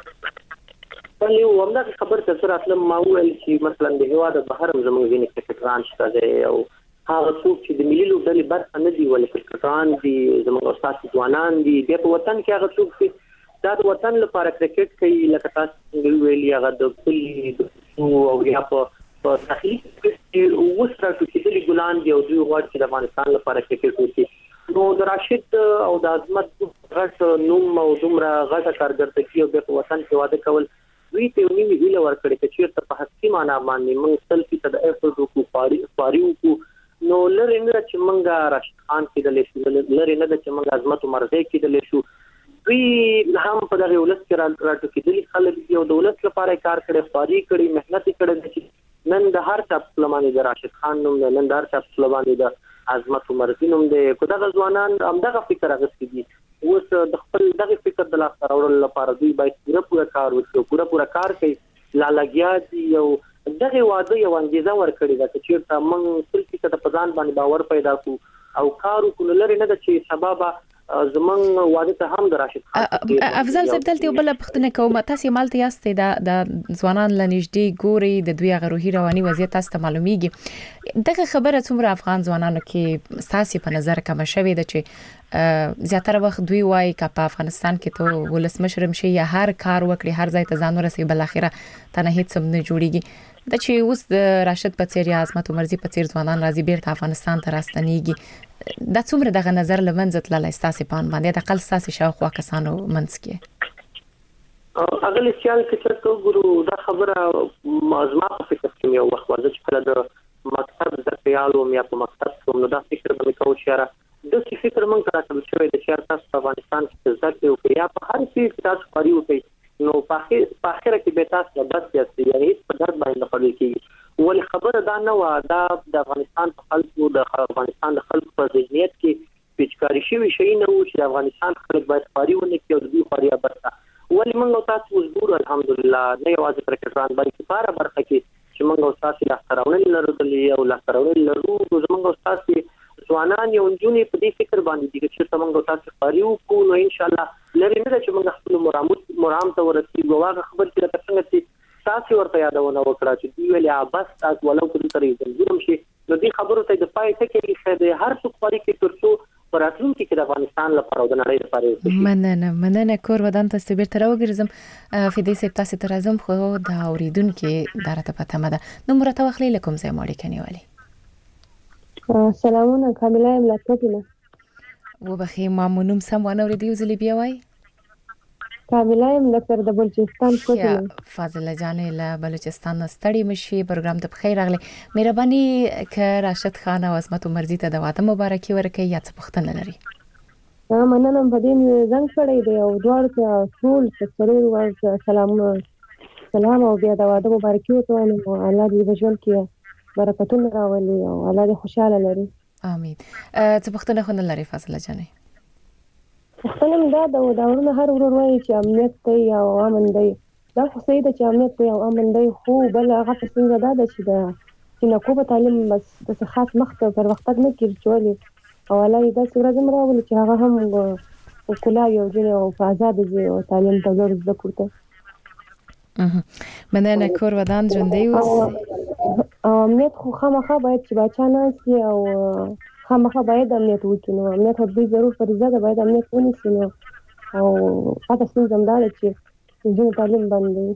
ولې ومنه خبر ته سره اصلا ما ویل چې مثلا د هواده بهر زموږ ځینې کرکټران شته او هغه څوک چې د ملي لوبډلې برخه نه دی ولې کرکټران دي زموږ استاد ځوانان دي د وطن کې هغه څوک چې د وطن لپاره کرکټ کوي لکه تاسو ویلي هغه د کلی او یا په داخلي کې وسره چې د ګلان دی او دوی غواړي چې د افغانستان لپاره کرکټ وکړي نو د راشد او د عظمت غټ نوم او دومره غټه کارګردګي او د وطن کې واده کول دوی ته نیمه ویله ورکړي چې تر په حقیقي معنا باندې موږ سلفي ته د افرض کو پاریو کو نو لری نه چې موږ راشد خان کې د لیشو لری نه چې موږ عظمت مرزي کې د لیشو دوی هم په دغه ولس کې راټو کېدلي خلک دی او دولت لپاره کار کړي خاري کړي مهنت کړي نن د هر څه پلمانه د راشد خان نوم نه نن د هر څه پلمانه د عظمت مرزي نوم دی کو دغه ځوانان همدغه فکر غوښتي دي اوس د خپل دغه فکر د لاس راوړل لپاره دوی باید پوره کار وکړي پوره کار کوي لا لګیا دي یو دغه واده یو انګیزه ورکړي دا چې تر موږ سلفي ته په ځان باندې باور پیدا کو او کار وکړو لري نه چې سبب زمون واده ته هم د راشد خان افضل سبدلتي وبل پختنه کوم تاسو مالته یاستې د ځوانان لنیږدي ګوري د دوی غروهي رواني وضعیت تاسو معلومیږي دغه خبره څومره افغان ځوانانو کې تاسو په نظر کوم شوي د چې زیاتره وخت دوی وایي چې په افغانستان کې ته ولسمشرم شي یا هر کار وکړي هر ځای ته ځان ورسي بل اخره تنه هیڅ هم نه جوړيږي د چې اوس د راشد په څیر یا عظمت مرزي په څیر ځوانان راځي بیرته افغانستان ته راستنیږي دا څومره دغه نظر لمنځه تللی ستاسو په باندې د خپل ستاسو شاوخوا کسانو منځ کې اغل سیال کې څه ګورو دا خبره مازما په فکر کې یو وخت ورته چې کله د مکتب د خیالو یا په مکتب کوم نو دا فکر به کوم شهره د څه فکر مونږ راځي چې د شهر تاسو په افغانستان کې ځکه او یا په هر څه تاسو پریو کوي نو په اخر کې به تاسو بس یاستئ یعنی په درد باندې خبرې کوي ول خبره دا نه و دا د افغانستان په خلکو د افغانستان د خلکو په ذهنیت کې پیچکاری شوی شي نه و چې د افغانستان خلک باید خاريونه کې او دوی خاریا برته ول موږ تاسو مزبور الحمدلله نه یوازې پر کډران باندې لپاره برخه کې چې موږ تاسو لا سره لرو او لا سره لرو زموږ تاسو ځوانان یو جونې په دې فکر باندې دي چې موږ تاسو خاريو کو نو ان شاء الله لري نه چې موږ خپل مرام ته ورسېږو واغه خبر چې څنګه چې تاسو ورته یادونه وکړه چې دی ویل بس تاسو ولو کړی ترې ظلم شي نو دې خبرو ته د پای ته کې ښه هر څوک پاري کې ترڅو پراتلونکي کې د افغانستان لپاره او د نړۍ لپاره مننه کور ودان تاسو بیرته راوګرځم فدی سپ تاسو ته راځم خو دا اوریدونکو درته پته مده نو مرته واخلې لکم زه ماړی کنيوالي سلامونه کامله ملاتړ وبخي مامونم سم ونه اوریدیو زلی بیا وای کامله ملاتړ د بلوچستان کوټه فاضله جانې له بلوچستان ستړي مشي پروګرام ته بخیر راغلی مهرباني ک راشد خان او عظمت مرزي ته د واده مبارکي ورکړي یا څه پختنه لري مننه په دې زنګ کړی دی او دوړ ته ټول څلور ور سلام او بیا د واده مبارکي وته نو الله دې بجول کې برکتونه راولي او الله دې خوشاله لري امين څه پختنه خو نه لري فاضله جانې خپلم دا ورونه هر ورور وایي چې امنیت دی او امن دی دا خو صحیح ده چې امنیت دی او امن دی خو بل هغه څنګه دا ده چې نه کومه تعلیم بس د خاص مخته پر وختک نه کیږي او الله دا څنګه زموږ راولي چې هغه هم کلا یو جن او آزاد دي او تعلیم ته ورز وکړي مننه کور ودان ژوندې اوس امنیت خو خامخا باید چې بچا نه سي او خامخا باید امنیت وکړي نو امنیت د ضرور فریضه ده باید امنیت ونیسي نو او تاسو څنګه دا چې نجونو تعلیم بندوي.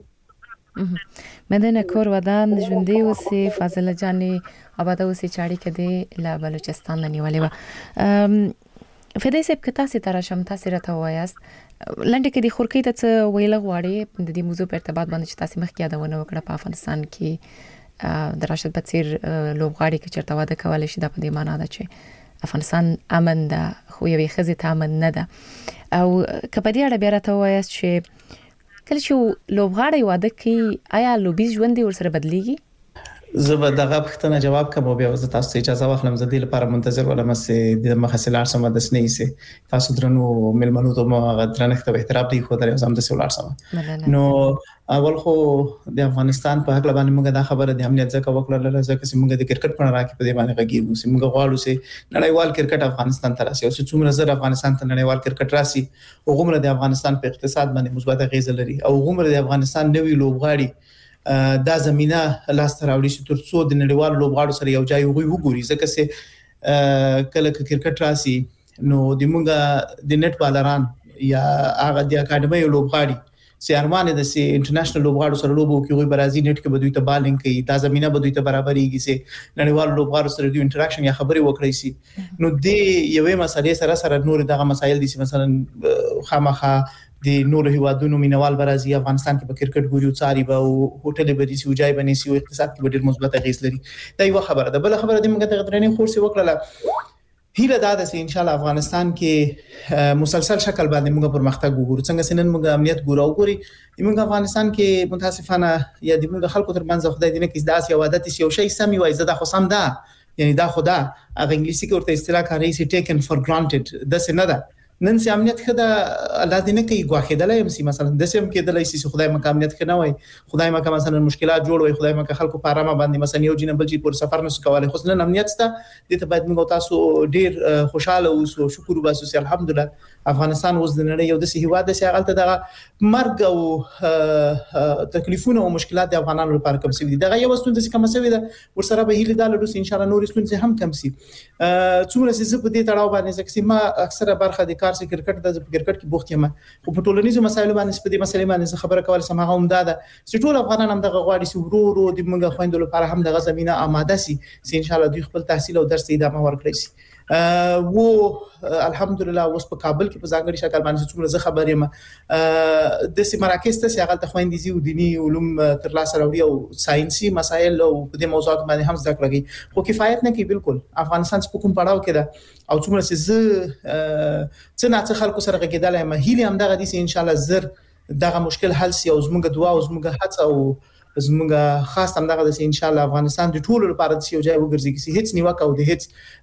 مدنه کور ودان ژوندې اوسې فاضله جانې آباده اوسې چې اړیکه دې له بلوچستان نه نیولې وه. فدای صاحب که تاسې ته راشم تاسې راته ووایاست لنډه کې د خورکۍ ته څه ویل غواړې د دې موضوع په ارتباط باندې چې تاسې مخکې یادونه وکړه په افغانستان کې د راشد په څېر لوبغاړي که چېرته واده کولی شي دا په دې معنا ده چې افغانستان امن ده خو یوې ښځې ته امن نه ده. او که په دې اړه بیا راته ووایاست چې کله چې لوبغاړی واده کوي آیا لوبیز ژوند یې ورسره بدلیږي؟ زه به دغه پوښتنه جواب کوم بیا زه تاسو ته اجازه واخلم زه د لپاره منتظر ولم چې د محصلار سم د سنې سي تاسو درنو ملمنو ته مو درنښت او احترام دی خو درې زم د سولار سم نو اول خو د افغانستان په حق باندې موږ دا خبره د امنیت ځکه وکړه ځکه چې موږ د کرکټ په اړه کې په دې باندې غږیږو چې موږ غواړو چې نړیوال کرکټ افغانستان ته راسي او چې څومره زر افغانستان ته نړیوال کرکټ راسي او غومره د افغانستان په اقتصاد باندې مثبت اغیز لري او غومره د افغانستان نوی لوبغاړي دا زمينه لاس ته راوړي چې ترڅو د نړیوال لوبغاړو سره یو ځای وګوري ځکه چې کله کرکټ راسي نو د موږ د نت بالران یا هغه د اکیډمي لوبغاړي چې ارمان د سي انټرنیشنل لوبغاړو سره لوبو کې وي برازیل نت کې بدوي ته بالینګ کوي دا زمينه بدوي ته برابرېږي چې نړیوال لوبغاړو سره د انټراکشن یا خبري وکړي سي نو د یوې مسلې سره نور دغه مسایل دي چې مثلا خامخا د نور هیوادونو مینوال برازي افغانستان کې په کرکټ ګوري او څاري به او هوټل به دي سی وجای بنې سی او اقتصاد کې ډېر مثبت اغیز لري دا یو خبره ده. بل خبره د موږ د غدرنې خورسي وکړه هیله دا ده چې ان شاء الله افغانستان کې مسلسل شکل باندې موږ پرمختګ وګورو څنګه سنن موږ امنیت ګورو او ګوري موږ افغانستان کې متاسفانه یا د موږ خلکو ترمنځ خدای دې نه کې داسې عادت یو شی سمي وای زده خو سم ده یعنی دا خدا هغه انګلیسي کې ورته اصطلاح کاروي چې taken for granted د څه نه ده نن سي امنیت خدا الله دې نه کوي غواخېدلای هم سي مثلا د سیم کېدلای سي خدای مکه امنیت کنه وای خدای مکه مثلا مشکلات جوړ وای خدای مکه خلکو په آرامه باندې مثلا یو جنبل چې پر سفر نه کولای خو نن امنیت ته دې ته باید موږ تاسو ډیر خوشاله اوسو شکر وباسو سي الحمدلله افغانستان اوس د نړۍ یو د سي هوا د سي غلطه دغه مرګ او تکلیفونه او مشکلات د افغانانو لپاره کم سي دي دغه یو ستونزه چې کم سي ده ورسره به هیله دالو ان شاء الله نور ستونزه هم کم سي څومره چې په دې تړاو باندې چې ما اکثره برخه د کار سي کرکټ د کرکټ کې بوخت یم خو په ټولنیزو مسایلو باندې په دې مسلې باندې خبره کول سم هغه هم ده چې ټول افغانان هم دغه غواړي چې ورو د موږ خويندو لپاره هم دغه زمينه آماده سي چې ان شاء الله دوی خپل تحصیل او درس ادامه ورکړي سي و الحمدلله اوس په کابل کې په ځانګړي شکل باندې څومره زه خبر یم د سي مراکز ته چې هغه د خويندې زی او دینی علوم تر لاسه راوړي او ساينسي مسایل او په دې موضوعات باندې هم زده کړی خو کفایت نه کوي بالکل افغانستان په کوم پړاو کې ده او څومره چې څنګه خلکو سره کېدلای ما هیله هم دغه دي چې ان شاء الله زر دغه مشکل حل سي او زموږ دعا او زموږ هڅه او زموږ خاص هم دغه چې ان شاء الله افغانستان د ټولو لپاره د یو ځای وګرځي چې هیڅ نیوکه او د هیڅ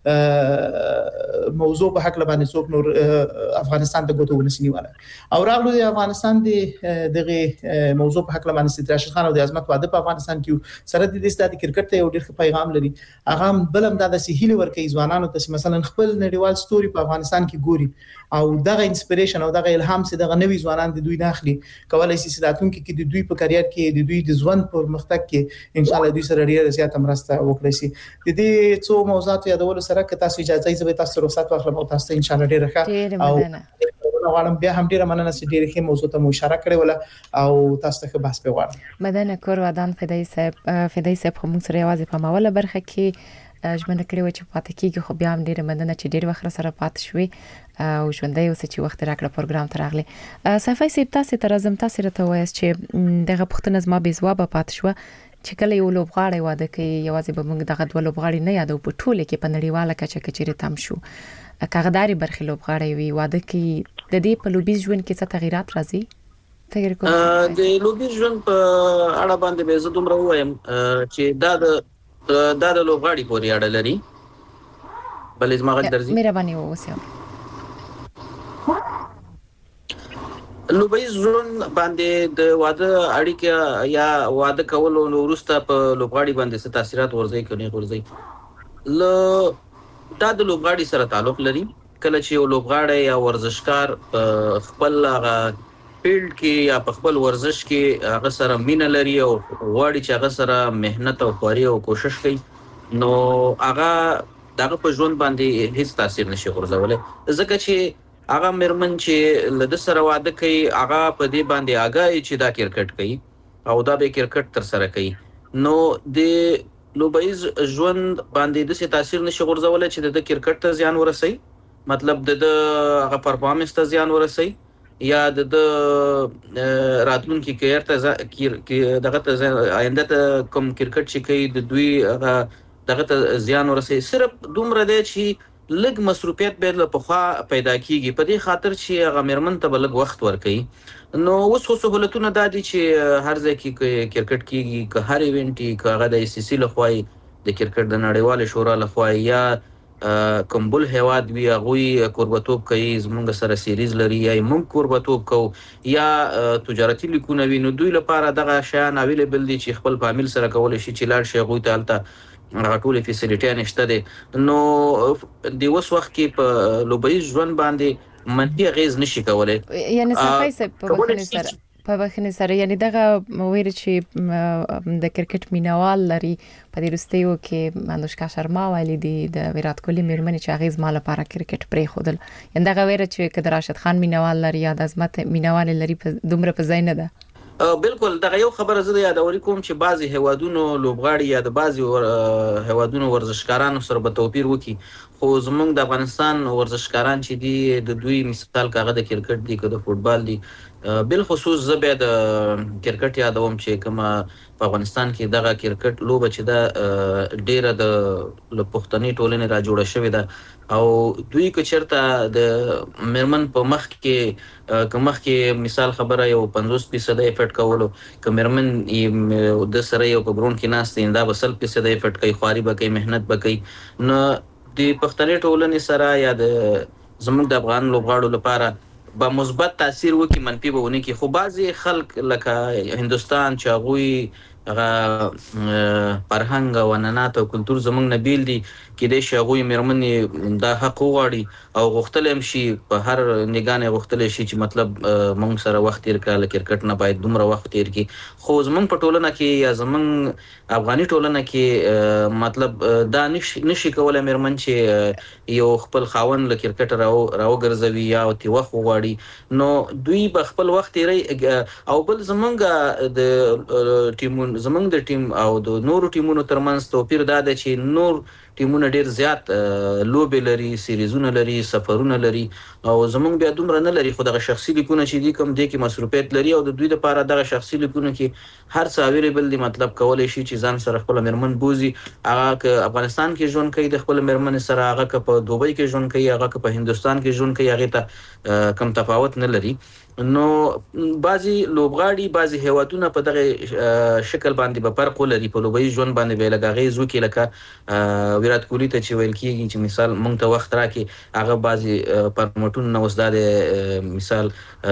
موضوع په حق باندې څوک نور افغانستان ته غوته ونسي نیواله او راغلو د افغانستان دغه موضوع په حق باندې ستر راشد خان او د عظمت واده په افغانستان کې سره د استاد کرکټ ته یو ډېر پیغام لري هغه بلم د سهیل ورکې ځوانانو ته مثلا خپل نړیوال ستوري په افغانستان کې ګوري او دغه انسپریشن او دغه الهام چې دغه نوی ځوانان د دوی داخلي کولای شي ساتون کې د دوی په کرییر کې د دوی د ځوان پر مختګ کې ان شاء الله دوی سره ډیره زیاته مرسته وکړي شي د دې څو موضوعات یادول سره که تاسو اجازه یې زه تاسو رخصت واخلم او تاسو ان شاء الله ډیره ښه او غواړم بیا هم ډیره مننه چې ډیره ښه موضوع ته مو اشاره کړې ولا او تاسو ته بحث په وړاندې مدنه کور ودان فدای صاحب خو موږ سره یوازې په ماوله برخه کې ژمنه کړې و چې پاتې کیږي خو بیا هم ډیره مننه چې ډیر وخت سره پاتې شوي او ژوندۍ اوسې چې وخت راکړه پروګرام ته راغلی صفای صاحب تاسو ته راځم تاسو راته وایاست چې دغه پوښتنه زما بې ځوابه پاتې شوه چې کله یو لوبغاړی واده کوي یوازې به موږ دغه دوه لوبغاړي نه یادو په ټوله کې په نړیواله کچه کچېره تم شو کاغداري برخې لوبغاړي وي واده کوي د دې په لوبیز ژوند کې څه تغیرات راځي فکر کوم د لوبیز ژوند په اړه باندې به زه دومره وایم چې دا د لوبغاړي پورې اړه لري بلې زما غږ درځي مهرباني ووسه لوبیز ژوند باندې د واده اړیکه یا واده کول او وروسته په لوبغاړي باندې څه تاثیرات ورځي کوي دا د لوبغاړي سره تعلق لري کله چې یو لوبغاړی یا ورزشکار خپل فیلډ کې یا په خپل ورزش کې هغه سره مینه لري او غواړي چې هغه سره مهنت او خواري او کوشش کوي نو هغه دغه په ژوند باندې هیڅ تاثیر نشي غورځولای ځکه چې هغه مرمن چې له سره واده کوي هغه په دې باندې آګاهي چې دا کرکټ کوي او دا به کرکټ تر سره کوي نو د لوبایز ژوند باندې د څه تاثیر نشي غورځولای چې د کرکټ ته زیان ورسي مطلب د هغه پرفارمنس ته زیان ورسي یا د راتلونکي کیر ته دغه ته آینده ته کوم کرکټ چې کوي د دوی دغه ته زیان ورسي صرف دومره دی چې لږ مصروفیت به له پخوا پیدا کیږي په دې خاطر چې هغه مرمن ته بلګ وخت ورکړي نو اوس خو سہولتونه دا دي چې هر ځای کې کرکټ کیږي که هر ایونټ کې هغه د ICC لخوا د کرکټ د نړیوال شورا لخوا یا کوم بل هواد وی هغه قربتوب کوي زمونږ سره سیریز لري یا موږ قربتوب کوو یا تجارتي لیکونه وی نو دوی لپاره دغه شیان اویلیبل دي چې خپل فامیل سره کول شي چې لاړ شي غوي ته ټول فیسیلیټي نشته دي نو د اوس وخت کې په لوبایي ژوند باندې منفي غیز نشي کولای یعنی صحیح په بخنه سره یعنی دغه ویل چې د کرکټ مینوال لري په دې رستیو کې انوشکا شرما ویلي دي د ویرات کوهلی مرمن چې غیز مال لپاره کرکټ پرې خودل یعنی دغه ویل چې کله راشد خان مینوال لري یا د عظمت مینوال لري په دومره په ځای نه ده بالکل دغه یو خبره زه یادوري کوم چې بعضی هوادونو لوبغاړي یا د بعضی هوادونو ورزشکارانو سره به توپیر وکي خو زمونږ د افغانستان ورزشکاران چې دي د دوی مثال کاغه د کرکټ دي که د فوتبال دي بل خصوص زه به د کرکټ یادوم چې کوم په افغانستان کې دغه کرکټ لوبه چې دا ډیره د پښتني ټولنې را جوړه شوې ده او دوی که چېرته د مرمن په مخ کې مثال خبره یو 50% افیکټ کولو که مرمن د سره یو په ګراوند کې ناست دا به 100% افیکټ کوي خواري به کوي محنت به کوي نو د پښتني ټولنې سره یا د زموږ د افغان لوبغاړو لپاره با مثبت تاثیر وکي منفي به ونه کی خو بعضی خلک لکه هندستان چې هغوی فرهنګ او عنعنات او کلتور زمونږ نه بیل دي کېدای شي هغوی مېرمنې دا حق وغواړي او غوښتلی هم شي په هر نګاه غوښتلی شي چې مطلب مونږ سره وخت تېر کړه له کرکټ نه باید دومره وخت تېر کړي خو زمونږ په ټولنه کې یا زمونږ افغاني ټولنه کې مطلب دا نشي کولی مېرمن چې یو خپل خاوند له کرکټ راوګرځوي یا ورته وخت وغواړي نو دوی به خپل وخت تېروي او بل زمونږ د ټیمونو زمونږ د ټیم او د نورو ټیمونو ترمنځ توپیر دا دی چې نور ټیمونه ډیر زیات لوبې لري سیریزونه لري سفرونه لري او زمونږ بیا دومره نه لري خو دغه شخصي لیکونه چې دي کوم دی کې مصروفیت لري او د دوی لپاره دغه شخصي لیکونه کې هر څه اویلیبل دي مطلب کولی شي چې ځان سره خپل مرمن بوزي هغه که افغانستان کې ژوند کوي د خپل مرمن سره هغه که په دوبۍ کې ژوند کوي هغه که په هندستان کې ژوند کوي هغه ته کم تفاوت نه لري نو بعضی لوبغاړي بعضی هیوادونه په دغه شکل باندې به فرق لري په لوبۍ ژوند باندې به لګاغي زو کې لکه ویرات کوهلی ته چې ویل کیږي چې مثال مونږ ته وخت راکې هغه بعضی پرموټون نو وسداد مثال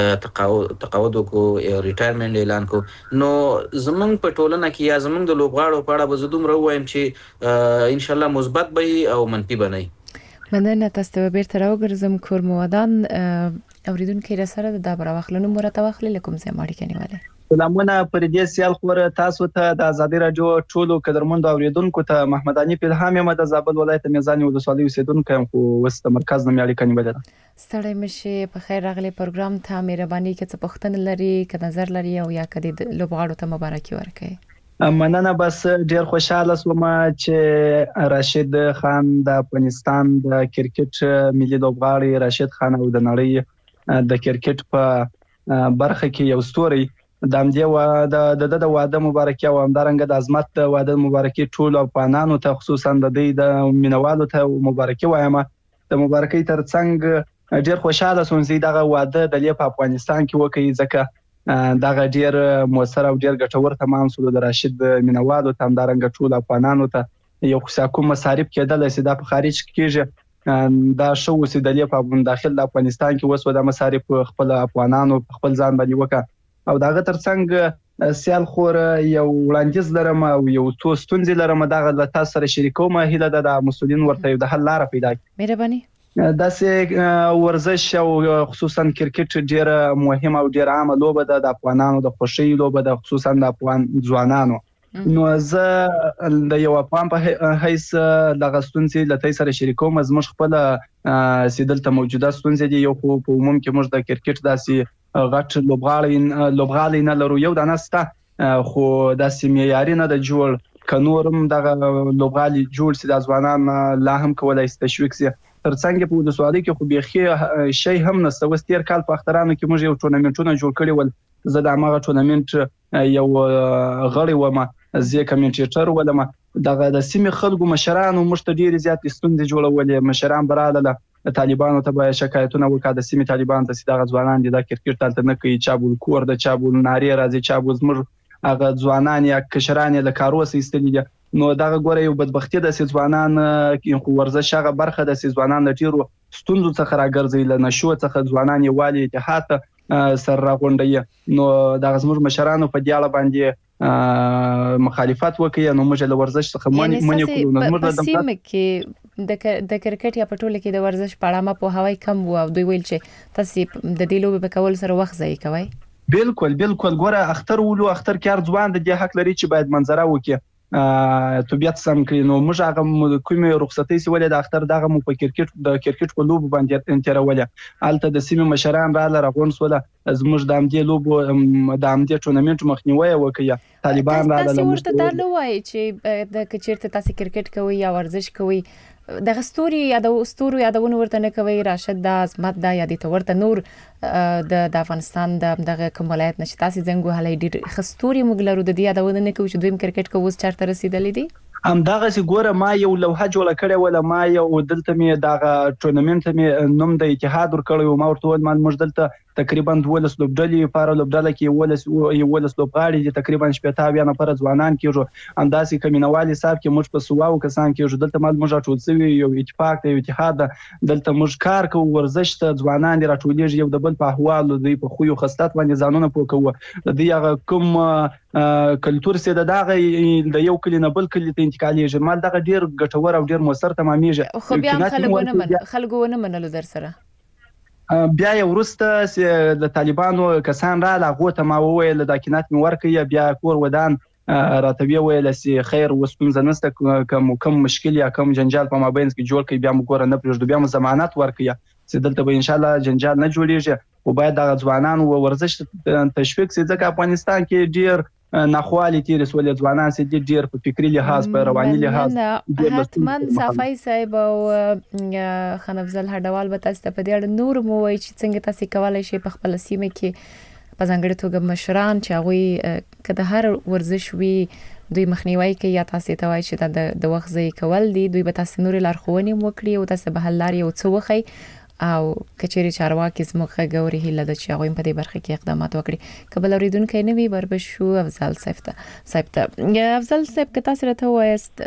تقاعد کو ریټایرمنټ اعلان کو نو زمونږ په ټولنه کې یا زمونږ د لوبغاړو په اړه به زه دومره ووایم چې ان شاء الله مثبت به او منفي به نه مننه تاسو ته بیرته راوګرځم کورمودان اوریدونکو رسره د براوخلونو مرته واخلې لکم زه ماړی کنيواله سلامونه پر دې سیال خور تاسو ته د ازادي رادیو ټولو قدرمنو اوریدونکو ته محمد علي پیلهام یم د زابل ولایت میزان ولسوالۍ اوسیدونکو یم خو وست مرکز نه مالي کنيواله ستړی مشه په خیر راغلی پروګرام ته مهرباني کې څه پښتنه لري ک نظر لري او یا کدي لوبغاړو ته مبارکي ورکړي مننه بس ډیر خوشاله سوم چې راشد خان د افغانستان د کرکټ ملي لوبغاړی راشد خان او د نړۍ د کرکټ په برخه کې یو ستوري د امدې د واده مبارکي او همدارنګه د عظمت د واده مبارکي ټول افغانانو ته خصوصا د مینوالو ته مبارکي وایم د مبارکي ترڅنګ ډیر خوشاله سوم چې دغه واده د لیپ افغانستان کې وکړي ځکه دغه ډیر موثر او ډیر ګټور تمام سول د راشد مینوالو ته همدارنګه ټول افغانانو ته یو خصاکو مصارف کېدل چې د خارج کېږي دا شو چې د لیپ په داخل د افغانستان کې وسو د مصارف خپل افغانانو خپل ځان باندې وکړه او داغه ترڅنګ سیال خور یو وړاندیز لرم او یو څو ستونزې لرم دغه تاسو سره شریکوم هیله د مسؤلین ورته د حل لار پیدا کړي مهرباني داسې ورزش او خصوصا کرکټ ډیره مهمه او ډیره عامه لوبه ده د افغانانو د خوشي لوبه ده خصوصا د افغان ځوانانو نو زه د یو افغان په حیث دغه ستونزې له تاسو سره شریکوم. زموږ خپل سیدلته موجوده ستونزې دي. یو خو په عموم کې موږ د کرکټ داسې غټ لوبغاړي نه لرو، یو د نسته خو داسې معیاري نه د جوړ کنورم دغه لوبغاړي جوړ سي د ځوانان لا هم کولای شي تشویق سي. ترڅنګ په ولسوالۍ کې خو بيخي شي هم نسته. وس تیر کال په اخترانو کې موږ یو ټورنمنټونه جوړ کړی ول. زه د هغه ټورنمنټ یو غړی وم، زه کمنټیټر ولم. دغه د سیمې خلکو مشرانو موږ ته ډیر زیات ستوندې جوړولې. مشران براله طالبانو ته به شکایتونه وکړه، د سیمې طالبان ته دغه ځوانان دي د کرکټ تلته نه کوي، چابول کور د چابول ناری راځي، چابول زمر هغه ځوانان یا کشران له کاروس ایستلې دي. نو دغه ګوره یو بدبختی د ځوانان کې ورزش هغه برخه د ځوانان د ډیرو ستوندو څخه راګرځي، له نشو څخه ځوانان یوالي اتحاد سر راغونډي. نو دغه زموږ مشرانو په دیاله باندې مخالفت وکړي. نو موږ له ورزش څخه منې کړو. نو موږ د سیمه کې د کرکټ یا پټوله کې د ورزش په اړه ما په هواي کم وو، دوی ویل چې تاسو د دې لوبې په کول سره وخت ضایع کوي. بالکل ګوره اختر کار ځوان د دې حق لري چې باید منظره وکړي، طبيعت سم کړي. نو موږ هغه کومه رخصتي سولې د اختر دغه مو په کرکټ په لوب باندې انترولې. الته د سیمه مشران را لرغون سوله زموږ د امدې لوب د امدې ټورنمنت مخنیوي وکړي. طالبان را تاسو ورته دا نه وایي چې د کچیرته تاسو کرکټ کوي یا ورزش کوي د غستوري یا د استورو یادونه ورته نه کوي؟ راشد د عظمت د یادې ورته نور د افغانستان دغه کوم ولایت نشي تاسو زنګو هلي ډیر غستوري مګلرو د دې یادونه نه کوي چې دوی کرکټ کوي چارته رسیدلې دي. هم دغه سي ګوره ما یو لوحه جوړه کړې ولا ما یو دلته می دغه ټورنمنت می نوم د اتحاد ور کړو. ما ورته ول موږ دلته تقریبا 12 لوبډلې لپاره لوبډله کې 12 لوبغاړي دي، تقریبا 70 بیا نفر ځوانان کېږي. انداسي کمینوالي صاحب کې موږ په سواو کسان کېږي. دلته موږ ټول سوي یو اتفاق دی، یو اتحاد دلته موږ کار کوو، ورزش ته ځوانان راټولېږي، یو د بل په احوال دوی په خو یو خستات باندې ځانونه پوکوه. د دې هغه کوم کلچر سي دغه د یو کلی نه بل کلی ته انتقالېږي. مال دغه ډیر ګټور او ډیر موثر تمامېږي. خو بیا خلګونه منلو در سره بیا یو ورسته د طالبانو کسان را لاغو ته ما وویل د کینات مې ورکړي. بیا کور ودان راتوی ویل سي خیر وستونزه نسته، کوم مشکل یا کوم جنجال په مابین کې جوړ کړي بیا موږ ګور نه پرېږدو، بیا موږ ضمانت ورکړي چې دلته به ان شاء الله جنجال نه جوړیږي. او باید د ځوانانو ورزش تشویق سي، ځکه افغانستان کې ډیر ناخوالي تیر سولې ځوانان سي ډیر په فکری لحاظ په رواني لحاظ. حتمن صفای صاحب او خان افضل هډوال به تاسو په دې اړه نور مو وایي چې څنګه تاسو کولای شئ په خپل سیمه کې په ځانګړي توګه مشران چې هغه کده هر ورزش وي دوی مخنیوي کوي یا تاسو ته وایي چې د وخت ضایع کول دي، دوی به تاسو نور لارښوونې وکړي او تاسو به حل لارې او څه وخی او کچېری چارواکي زموږه غوري هله د چې هغه په دې برخه کې اقدامات وکړي. قبل اوریدونکو نه وی بربشو افضل صاحب ته یا افضل صاحب که تاسو راته وایست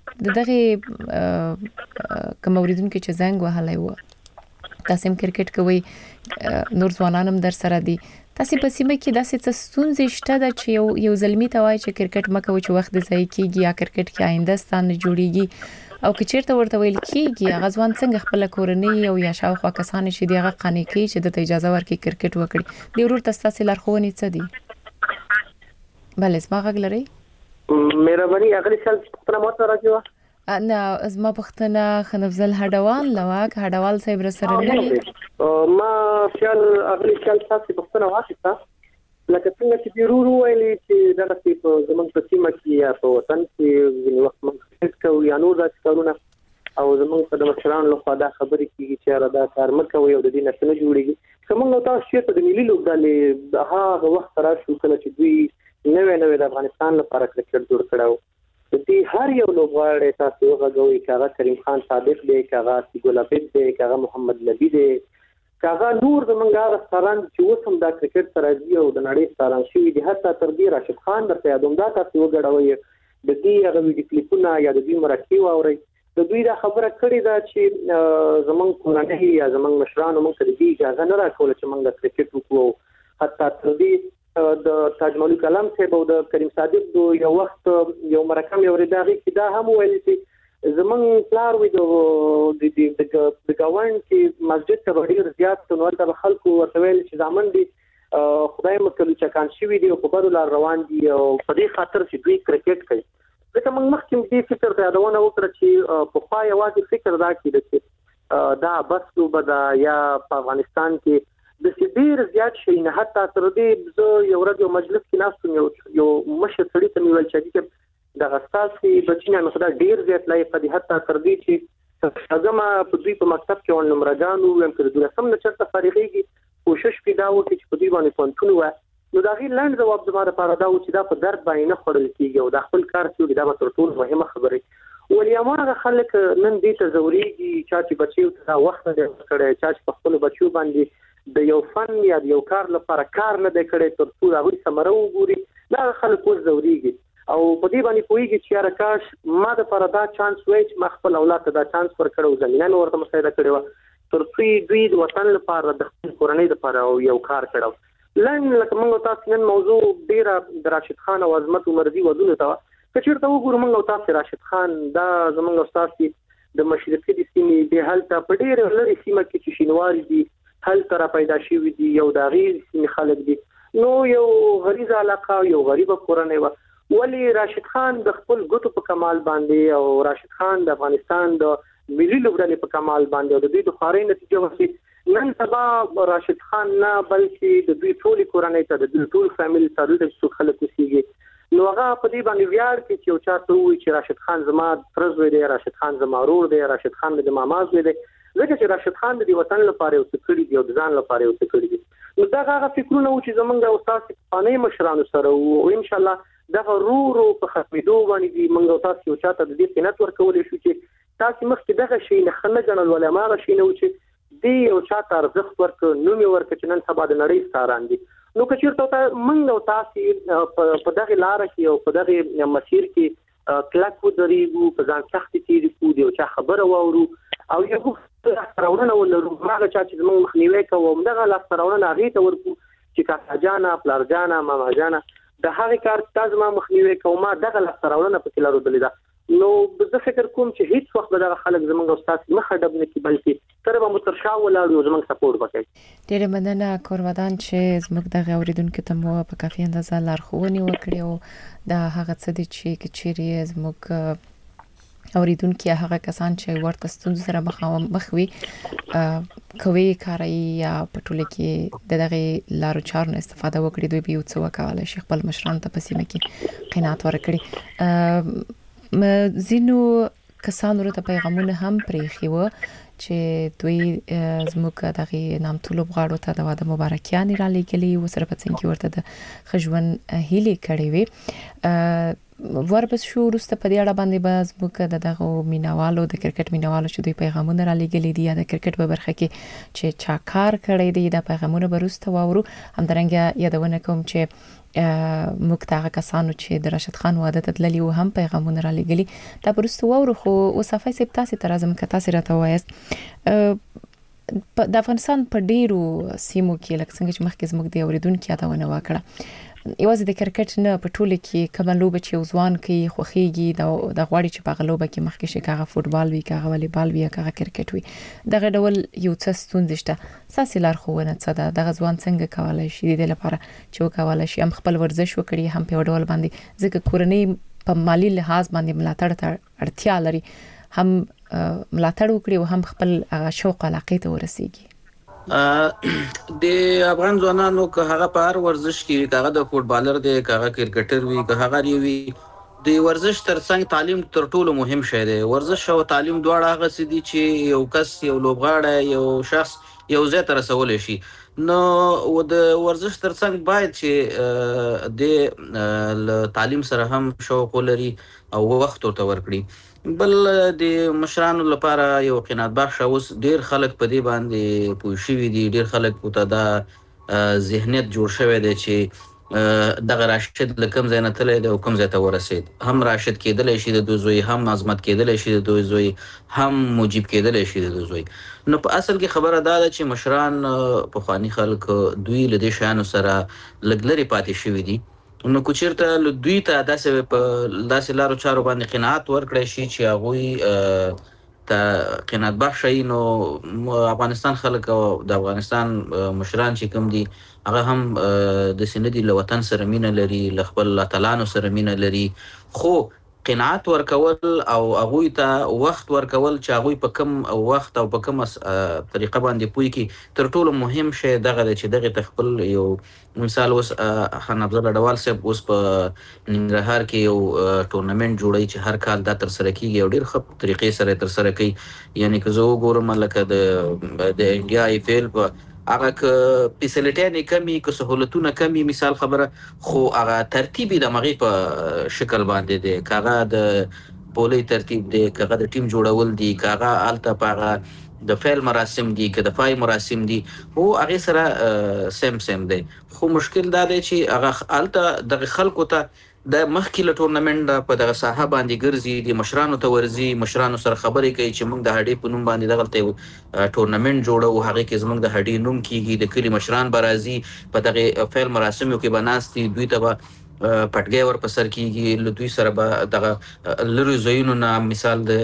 دغه کوم اوریدونکو چې زنګ وهلای و تاسو کرکټ کوي نور ځوانانم در سره دي، تاسو په سیمه کې داسې څه ستونزې شته د چې یو زلمی ته وایي چې کرکټ مکه و چې وخت ضایع کیږي یا کرکټ کې آینده ستان جوړیږي او که چیرته ورته ویل کیږي هغه ځوان څنګه خپل کورنۍ او یا شاوخوا کسان شي دغه قانې کوي چې د اجازه ورکړي کرکټ وکړي. دی ورور تاسو لارښوونې څه دي؟ بل اسما غږ لري مهرباني اغلی سال پختنه مو ته راځو نه ازما پختنه خان افضل هډوال لواک هډوال صاحب را سره نه ما خیال اغلی سال تاسو پختنه واخیسته لکه څنګه چې ضرور ویلي چې دغه په زمونږ په سیمه کې یا په وطن کې ځینې وخت موږ کوو یا نور داسې کارونه او زمونږ په د مشرانو لخوا دا خبرې کېږي چې دا کار مه کوئ او د دې نه څه نه جوړېږي. که موږ تاسو چېرته د ملي لوبډلې هغه وخت راشو کله چې دوی نوی د افغانستان لپاره کرکټ جوړ کړی و، د دې هر یو لوبغاړی تاسو وغږوئ، که هغه کریم خان صادق دی، که هغه سیګل عابد دی، که هغه محمد نبي دی، کاغه نور د منګا ستاران چې وسم دا کرکټ سره دی او د نړۍ ستاران شوی دی، حتی تر دې راشد خان درته یادوم دا تاسو وګړوي د دې هغه ویډیو کلیپونه یا د دې مرکه واوري د دوی دا خبره کړې ده چې زمونږ کورنۍ یا زمونږ مشرانو موږ ته دې اجازه نه راکول چې موږ کرکټ وکړو. حتی تر دې د تاج ملک کلام صاحب او د کریم صادق دو یو وخت یو مرکه مې اوریداغي چې دا هم ویل چې زمونږ پلار وي د ګاوند کې مسجد ته ډېر زیات نور د خلکو ورته ویل چې ځامن دي خدای مکلو چکان شوی دی او په بدو لار روان دي او په دې خاطر چې دوی کرکټ کوي. ځکه موږ مخکې دې فکر ته یادونه وکړه چې په خوا یوازې فکر دا کېده چې دا بس لوبه ده یا په افغانستان کې د ډېر زیات شي نه، حتی تر دې زه یو ورځ یو مجلس کې ناستم، یو مشر سړي ته مې ویل چې دغه ستاسې بچیان خدای ډېر زیات لایق دي، حتی تر دې چې شاګما په دوی په مکتب کې ول نمرګانو ویم کړ دوی سم نه چرته فارغېږي کوشش پیدا وکړي چې په دوی باندې پونتون و. نو دا غي لاند جواب زموږ لپاره دا و چې دا په درد باندې نه خورل کیږي او دا خپل کار چې دا به تر ټولو مهمه خبره. ولې امره خلک نن دې ته ضروري چې بچیو ته وخت نه کړي، چې په خپل بچیو باندې د یو فن یا یو کار لپاره کار نه دی کړی تر څو هغه ثمره وګوري. دا خلک اوس ضروري او په دې باندې پوهیږي چې راکاش ما د پر دا چانس وای چې ما خپل اولاد ته دا چانس ورکړو، زمينه ورته مساعده کړو تر څو دوی د وطن لپاره د خپل کورنۍ لپاره یو کار کړو. لن لکه موږ تاسو نن موضوع ډیره د راشد خان او عظمت عمرزي ودونه تا کچېرته وګورو موږ تاسو راشد خان دا زموږ استاد د مشرقي د سیمې د حالت په ډیره لري سیمه کې چې شینواري دي حل تر پیدا شوی دي یو د غیر سیمې خلک دي. نو یو غریزه علاقه یو غریبه کورنۍ و، ولی راشد خان د خپل ګوتو په کمال باندې او راشد خان د افغانستان د ملي لوبډلې په کمال باندې او د دوی د خاري نتیجه وسی نن سبا راشد خان نه بلکې د دوی ټول کورنۍ ته د دوی ټول فیملی ته د څو خلک وسیږي. نو هغه په دې باندې ویاړ کې چې او چاته وي چې راشد خان زما فرزوی دی، راشد خان زما ورور دی، راشد خان د ماما زوی دی، ځکه چې راشد خان د وطن لپاره یو څه کړی دی او د ځان لپاره یو څه کړی دی. نو دا هغه فکرونه و چې زمونږ استاد پانې مشرانو سره او ان شاء الله دا ورو په ختمېدو باندې دی. موږ تاسو یو چاته د دې قنات ورکولې شو چې تاسو مخکې دغه شی نه خنه جنل ولا ما شي نه و چې دی یو چاته ارزښت ورک نو می ورک چې نن سبا د نړۍ ستاران دي. نو کچیرته موږ تاسو په دغه لار کې او په دغه مسیر کې کلک ودرېږو، په ځان سخت تیری کو دی او چا خبره وورو او یو راوړنه ولرو هغه چا چې موږ مخنیوي کوو دغه لاس راوړنه هغه ته ورکو چې کاکا جانا پلار جانا ماما جانا د هغه کار تاسو ما مخنیوي کوم دغه لاس راوړنه په کلارو دلیدا. نو زه فکر کوم چې هیڅ وخت به دغه خلک زموږ استاد مخه ډب نه کی بلکې تر به مترشا ولاړو زموږ سپورټ وکړي. ډېر مننه کورودان چې زموږ د اوریدونکو ته مو په کافي اندازه لارښوونې وکړې او دا هغه څه دي چې کچېری زموږ اوریدونکو هغه کسان چې ورته ستونزې سره مخ وي کوي کاری یا پټول کې دغه لارو چارو استفاده وکړي دوی به یو څه وکړي شیخ خپل مشران ته پسې مکي قناعت ورکړي. زینو کسانو ته پیغامونه هم پریخي و چې دوی زموږ دغه نامتو لوبغاړو ته د واده مبارکیان را لګلي و سره په څنګه ورته د خجون هیلي کړي وي. ورپس شو وروسته په دې اړه باندې باز موږ دغه مینوالو د کرکټ مینوالو چې دوی پیغامونه را لګلي دي یا د کرکټ په برخه کې چې چا کار کړی دی د پیغامونه وروسته واورو. همدارنګه یادونه کوم چې موږ ته کسانو چې د راشد خان واده ته تللی و هم پیغامونه را لګلي دا وروسته واورو. خو وصفه سپ تاسو ته راځم که تاسو راته وایست د افغانستان په ډیرو سیمو کې لکه څنګه چې مخکې زموږ د اوریدونکو یادونه وکړه یوازې د کرکټ نه په ټوله کې کوم لوبه چې ځوان کې خوخيږي د غواړي چې په غلوبه کې مخکې شي کاغه فوتبال وي کاغه والیبال وي کاغه کرکټ وي دغه ډول یو څه ستونزې شته. ساسي لارښوونه څه ده دغه ځوان څنګه کولای شي د لپاره چې وکولای شي هم خپل ورزش وکړي هم په ډول باندې ځکه کورنۍ په مالی لحاظ باندې ملاتړ ته اړتیا لري هم ملاتړ وکړي او هم خپل شوق علاقه ته ورسیږي. د افغان ځوانانو که هغه په هر ورزش کې هغه د فوتبالر دی که هغه کرکټر وي که هغه وي د ورزش ترڅنګ تعلیم تر ټولو مهم شی دی. ورزش او تعلیم دواړه هغه څه دي چې یو کس یو لوبغاړی یو شخص یو ځای ته رسولی شي. نو د ورزش ترڅنګ باید چې د تعلیم سره هم شوق ولري او وخت ورته ورکړي. بل د مشرانو لپاره یو قناعت بخش اوس ډیر خلک په دې باندې پوه شوي دي، ډیر خلک په دا ذهنیت جوړ شوی دی چې دغه راشد لکم ځای نه تللی دی او کوم ځای ته ورسید. هم راشد کېدلی شي د دوی زوی، هم عظمت کېدلی شي د دوی زوی، هم مجیب کېدلی شي د دوی زوی. نو په اصل کې خبره دا ده چې مشران پخواني خلک دوی له دې شیانو سره لږ لرې پاتې شوي دي. نو کوچیرته دوی ته داسې لارو چارو باندې قناعت ورکړی شي چې هغوی ته قناعت بخشي. نو افغانستان خلک او د افغانستان مشران چې کوم دي هغه هم د سندي له وطن سره مینه لري، له خپل اتلانو سره مینه لري، خو قناعت ورکول او هغوی ته وخت ورکول چې هغوی په کوم وخت او په کوم طریقه باندې پوي کی تر ټولو مهم شی دغه چې دغه تخپل یو مثال اوس خان افضل اډوال صاحب اوس په ننګرهار کې یو ټورنمنت جوړی چې هر کال دا تر سره کیږي او ډیر ښه طریقې سره تر سره کوي. یعنی که زه وګورم لکه د انډیا ای فیل په هغه ک فیسیلیټي کمی که سہولتونه کمی مثال خبره، خو هغه ترتیب د مغې په شکل باندې دی، کاغه د پولی ترتیب دی، کاغه د ټیم جوړول دی، کاغه الته پاغه د فعل مراسم دي، که د فای مراسم دي، او هغه سره سم دی. خو مشکل دا دی چې هغه الته د خلکو ته د مخکې له ټورنمنت په دغه ساحه باندې ګرځي، د مشرانو ته ورځي، مشرانو سره خبرې کوي چې موږ د هډې په نوم باندې دغه ټورنمنت جوړو، هغه کې زموږ د هډې نوم کیږي، د کلی مشران به راځي، په دغه فعل مراسمو کې به ناست دي، دوی ته به پټګی ور په سر کیږي، له دوی سره به دغه لرو ځایونو نه مثال د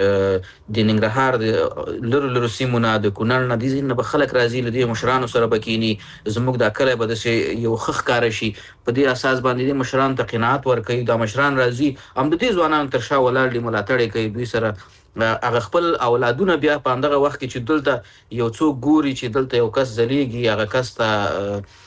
ننګرهار د لرو سیمو نه د کونړ نه دي ځینې به خلک راځي، له دې مشرانو سره به کینی، زموږ دا کلی به داسې یو ښه ښکاره شي. په دې اساس باندې د مشرانو ته قناعت ورکوي، دا مشران راځي هم د دې ځوانانو تر شا ولاړ دي، ملاتړ کوي دوی سره، هغه خپل اولادونه بیا په همدغه وخت کې چې دلته یو څوک ګوري چې دلته یو کس ځلیږي، هغه کس ته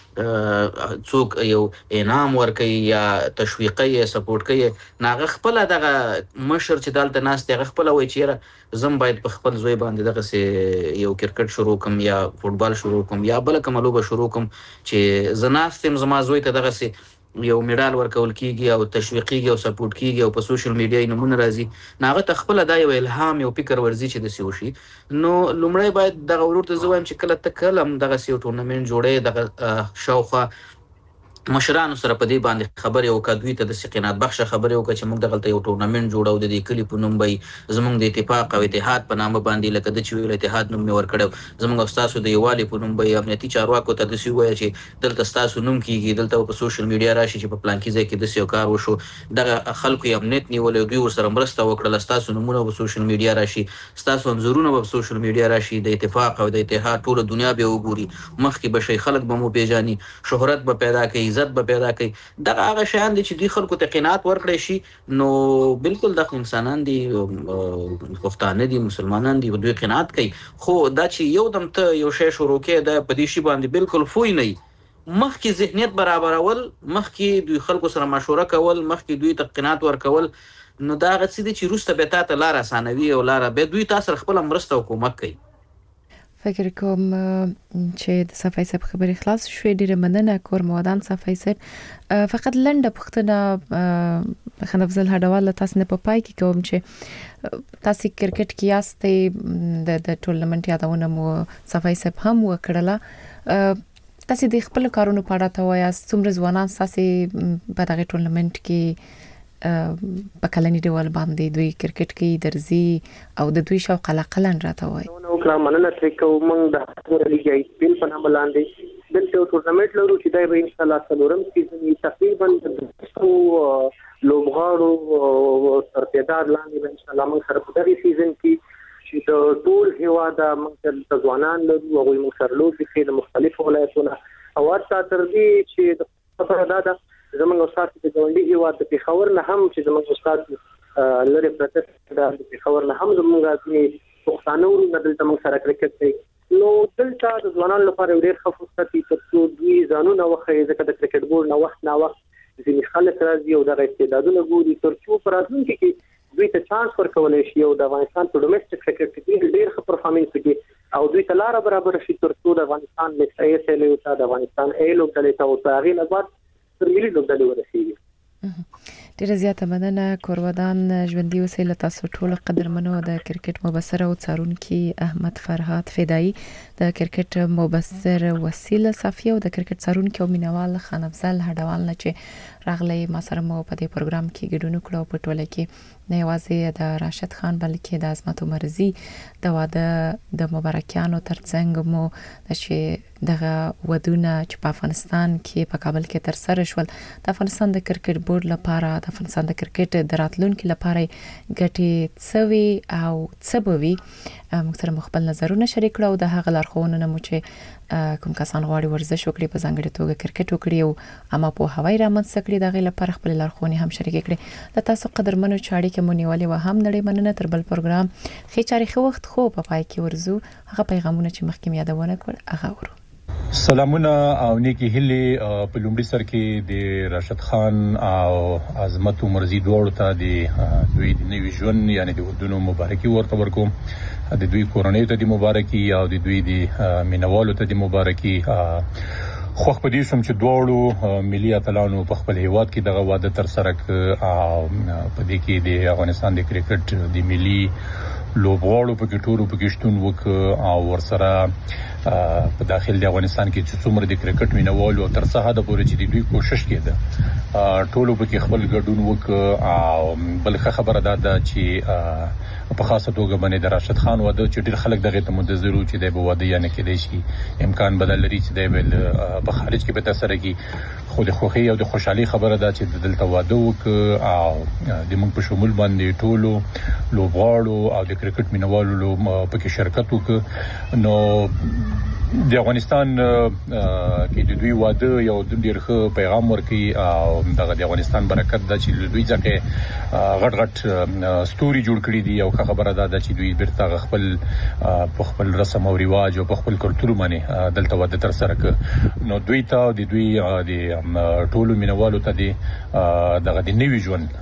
څوک یو انعام ورکوي یا تشویقي یا سپورټ کوي، هغه خپل دغه مشر چې دلته ناست هغه خپل وایي چې زم باید په خپل زوی باندې دغه یو کرکټ شروع کوم یا فوټبال شروع کوم یا بل کوم لوبه شروع کوم چې زناستم زما زوی ته دغه یو میډال ورکول کیږي او تشویقيږي او سپورټ کیږي او په سوشل میډیا یې نمونه راځي، ناغه ته خپل دا یو الهام یو فکر ورزي چې د سی وشي. نو لومړی باید دغه ورور ته زویم چې کله تکلم دغه سی ټورنمنت جوړې دغه شاوخه مشرانو سره په دې باندې خبرې وکړه، دوی ته د قناعت بخشه خبرې وکړه چې موږ دغه یو ټورنمنت جوړو، د دې کلی په نوم به زموږ د اتفاق او اتحاد په نامه باندې لکه د چې ویل اتحاد نوم مې ورکړو، زموږ استادو د یووالي په نوم به امنیتي چارواکو ته د سی وایي چې دلته ستاسو نوم کیږي، دلته په سوشل میډیا راشي چې په پلان کې ځای کې د سی کار وشو، دغه خلکو یې امنیت نیولې، دوی ورسره مرسته وکړه، ستاسو نومونه په سوشل میډیا راشي، ستاسو انځورونه په سوشل میډیا راشي، د اتفاق او د اتحاد ټول دنیا به وګوري، مخکې به شي خلک به مو پیژني، شهرت به پیدا کوي، عزت به پیدا کوي. دغه هغه شیان دي چې دوی خلکو ته قناعت ورکړی شي. نو بالکل د انسانان دي، پښتانه دي، مسلمانان دي، دوی قناعت کوي، خو دا چې یو دم ته یو شی شروع کې د په دې شی باندې بالکل فوی نه مخکې ذهنیت برابرول، مخکې دوی خلکو سره مشوره کول، مخکې دوی ته قناعت ورکول، نو دا هغه څه دي چې روسته به تاسو لار اسانوي او لار به دوی تاسو سره خپل مرسته او کومک کوي. فکر کوم چې د صفای صاحب خبرې خلاص شوې، ډیره مننه کور موادان صفای صاحب. فقط لنډه پوښتنه خان افضل هډوال تاسو نه په پای کې کوم چې تاسو کرکټ کې یاستئ، د ټورنمنت یادونه مو صفای صاحب هم وکړله، تاسو د خپل کارونو په اړه ته وایاست، څومره ځوانان تاسو په دغه ټورنمنت کې په کلنی ډول باندې دوی کرکټ کې درځي او د دوی شوق علاقه راته وایي. نو کله مننه ترکو موږ د لیګ ای پی په نامه لاندې دلته ټورنمنت لرو چې دا به ان شاء الله څلورم سیزن تقریبا د لوبغاړو سرپیدار لاندې به ان شاء الله موږ سره په دغه سیزن کې چې د ټول هیواد موږ د ځوانان لرو او موږ سره لوبي کې د مختلفو ولایتونو او حتی تر دې چې د خبره ده زموږ استاد د ګوندي هیواد د پیښور نه هم چې زموږ استاد لری پروتست د پیښور نه هم زموږ غاټي پښتانه ورو دلته موږ سره کرکټ کوي. نو دلته د ځوانانو لپاره ډېر ښه فرصت دی چې دوی ځانونه وخی، ځکه د کرکټ بورډ نه وخت نه وخت ځینې خلک راځي او د استعدادونو ګوري ترڅو په راتلونکي کې دوی ته چانس ورکول شي او د افغانستان په ډومېسټک کرکټ کې ډېر ښه پرفارمنس وکړي او دوی ته لار برابر شي ترڅو د افغانستان لیګ ای سیل او د افغانستان ای لوبډلې ته او هغه نه بعد ملي لوبډلې ورسیږي. ډیره زیاته مننه کورودان ژوندۍ وسیله تاسو ټول قدرمنو د کرکټ مبصر او څارونکي احمد فرهاد فدایی، د کرکټ مبصر وسیله صافیه او د کرکټ څارونکي او مینوال خان افضل هډوال نه چې راغلی ما سره مو په دې پروګرام کې ګډون کړو په ټوله کې نه یوازې د راشد خان بلکې د عظمت عمرزي د واده د مبارکیانو ترڅنګ مو چې دغه ودونه چې په افغانستان کې په کابل کې تر سره شول د افغانستان د کرکټ بورډ لپاره د افغانستان د کرکټ د راتلونکو لپاره ګټي څوي او څبوي موږ سره خپل نظرونه شریک کړو د هغه لارښوونې مو چې کوم کسان غواړي ورزش وکړي په ځانګړي توګه کرکټ وکړي او اما په هوای رامنځته کړي دغه لپاره خپل لارښوونې هم شریک کړي د تاسو قدرمنو چاړي کې مونیولې و هم نړۍ مننه تر بل پروګرام خې چاري وخت خو په پای کې ورزو هغه پیغامونه چې مخکې یادونه کړ هغه ورو سلامونه او نیکی هلي په لومړي سر کې د راشد خان او عظمت عمرزي دوړو ته د دوی د نوي ژوند یعنی د ودونو مبارکي ورته ورکوم د دوی کورنۍ ته د مبارکي او د دوی د مینوالو ته د مبارکي خوښ پدې شم چې دوړو ملي اتلانو په خپل هیواد کې دغه واده تر سره او په دې کې د افغانستان د کرکټ د ملي لوبغاړو په کې ټولو په کې شتون وک او ورسره په داخل د افغانستان کې چې څومره د کرکټ مینوالو تر څه حد پورې چې دوی کوشش کړي ټولو په کې خپل ګډون وک او بلخه خبره ده چې په خاصه توګه باندې د راشد خان واده چې ډېر خلک دغه ته منتظرو چې د واده یا نه کېدای شي امکان بدل لري چې د په خارج کې به تاسو راګي خو د خوخي او د خوشحالي خبره ده چې دلته واده وک او د موږ په شمول باندې ټولو لوبغاړو او د کرکټ مینوالو په کې شرکت وک نو د افغانستان کې د دوی واده یو ډېر ښه پیغام ورکړي او د افغانستان برکت ده چې دوی ځکه غټ غټ ستوري جوړ کړي دي او خبره ده چې دوی بیرته خپل رسم او رواج او خپل کلتور باندې دلته واده تر سره کړ نو دوی ته د دوی د ټولو مینوالو ته د نوي ژوند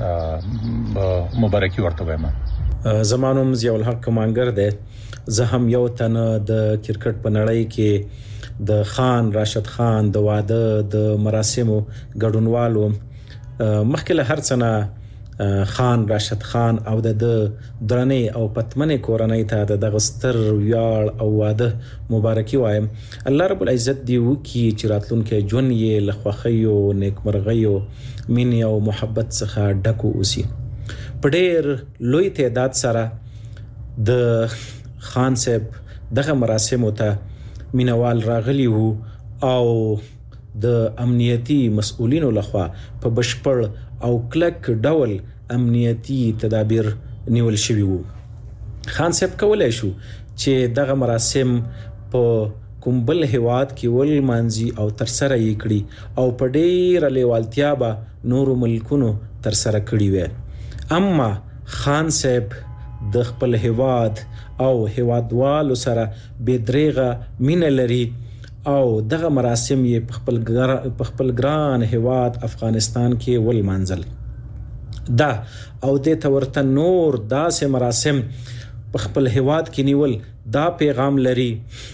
مبارکي ورته وایم. زمانوم ضیاء الحق کمانګر ده زه هم یو تن د کرکټ په نړۍ کې د خان راشد خان د واده د مراسمو ګډونوالو مخکې له هر څه نه خان راشد خان او د درنې او پتمنې کورنۍ ته د دغه ستر ویاړ او واده مبارکي وایم. الله رب العزت دی وکي چې راتلونکي ژوند یې له خوښیو نیکمرغیو مینې او محبت څخه ډک اوسي. په ډېر لوی تعداد سره د خان صاحب دغه مراسمو ته مینوال راغلی وو او د امنیتي مسؤلینو لخوا په بشپړ او کلک ډول امنیتي تدابیر نیول شوي وو. خان صاحب کولای شو چې دغه مراسم په کوم بل هیواد کې ولمانځي او تر سره یې کړي او په ډېره لیوالتیا به نورو ملکونو تر سره کړي وي. اما خان صاحب د خپل هیواد او هیوادوالو سره بېدریغه مینه لري او دغه مراسم یې په خپل ګران هیواد افغانستان کې ولمانځل دا او د تورته نور داسې مراسم په خپل هیواد کې نیول دا پیغام لري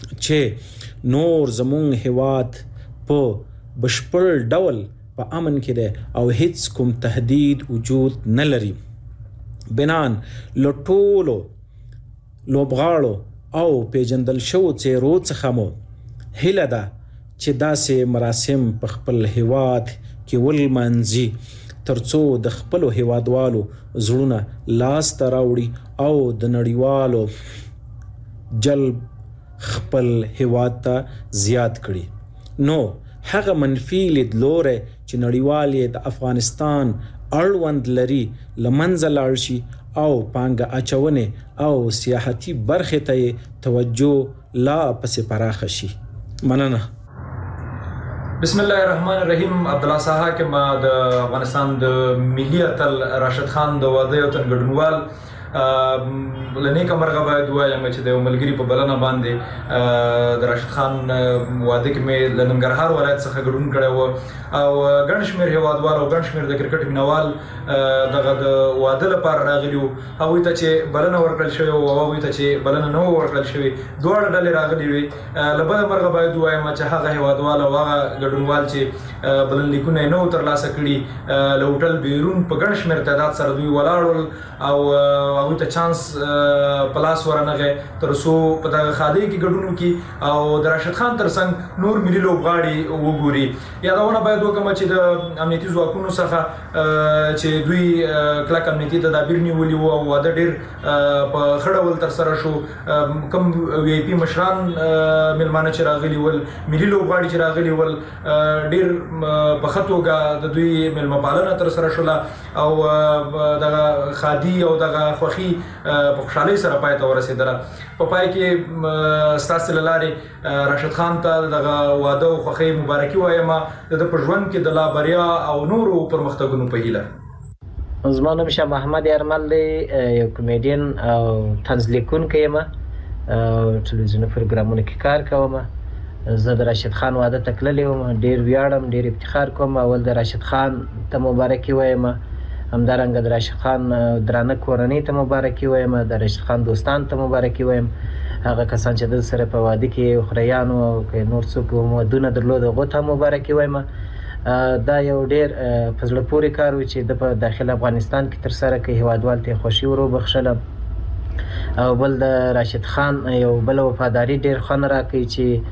چې نور زمون هیواد په بشپړ ډول په امن کې ده او هیڅ کوم تهدید وجود نه لري. بنان لټولو لوبغاړو او پیجندل شو څیرو څخه مو هیله ده چې داسې مراسم په خپل هیواد کې ولمانځي ترڅو د خپل هیوادوالو زړونه لاس ته راوړي او د نړیوالو جلب خپل هیواد ته زیات کړي. نو هغه منفي لیدلوري چې نړیوال د افغانستان اړوند لري لمنځه لاړ شي او پانګه اچونه او سیاحتي برخه ته توجه لا پسې پراخه شي. مننه. بسم الله الرحمن الرحیم. عبد الله صاحب حاکم د افغانستان د ملي اتل راشد خان د واده او تنګډنوال لنیکه مرغه باید وایم چې د ملګری په بلنه باندې د راشد خان واده کې مې د ننګرهار ولایت څخه ګډون کړی و او ګڼ شمېر هیوادوال او ګڼ شمېر د کرکټ مینوال دغه د واده لپاره راغلي وو. هغوی ته چې بلنه ورکړل شوې وه او هغوی ته چې بلنه نه وه ورکړل شوې دواړه ډلې راغلي وې. له بله مرغه باید ووایم چې هغه هیوادوال او هغه ګډونوال چې بلنلیکونه یې نه وو ترلاسه کړي له هوټل بیرون په ګڼ شمېر تعداد سره دوی ولاړ ول او هغه ته چانس پلاس ورنغه تر څو په دغه خاده کې ګډون کی او د راشد خان ترڅنګ نور ملي لوبغاړي وګوري. یادونه باید وکړم چې د امنیتي ځواکونو څخه چې دوی کلک امنیتي تدابیر نیولي وو او واده ډیر په خړول تر سره شو. کم وی آی پی مشران ملمانه چې راغلي ول ملي لوبغاړي چې راغلي ول ډیر په خطوګه د دوی ملمه پالنه تر سره شول او دغه خادي او دغه خوخي په خوشحالي سره پای ته ورسېدله. په پای کې ستاسو لاره راشد خان ته دغه واده او خوخي مبارکي وایم د په ژوند کې د لا بریا او نورو پرمختګونو په هیله. زما نوم شاه محمد یارمل دی، یو کمیډین او طنز لیکونکی یم، ټلویزیوني پروګرامونو کې کار کوم. زه د راشد خان واده ته تللی وم، ډیر ویاړم، ډیر افتخار کوم. اول د راشد خان ته مبارکي وایم، همدارنګه د راشد خان درانه کورنۍ ته مبارکي وایم، د راشد خان دوستان ته مبارکي وایم، هغه کسان چې د سره په واده کې خریانو او نور څوک ودونه درلود هغه ته مبارکي وایم. دا یو ډیر په زړه پورې کار و چې د په داخل افغانستان کې تر سره کې هیوادوال ته خوشي ورو بخښله. او بل د راشد خان یو بل وفاداری ډیر خن راکې چې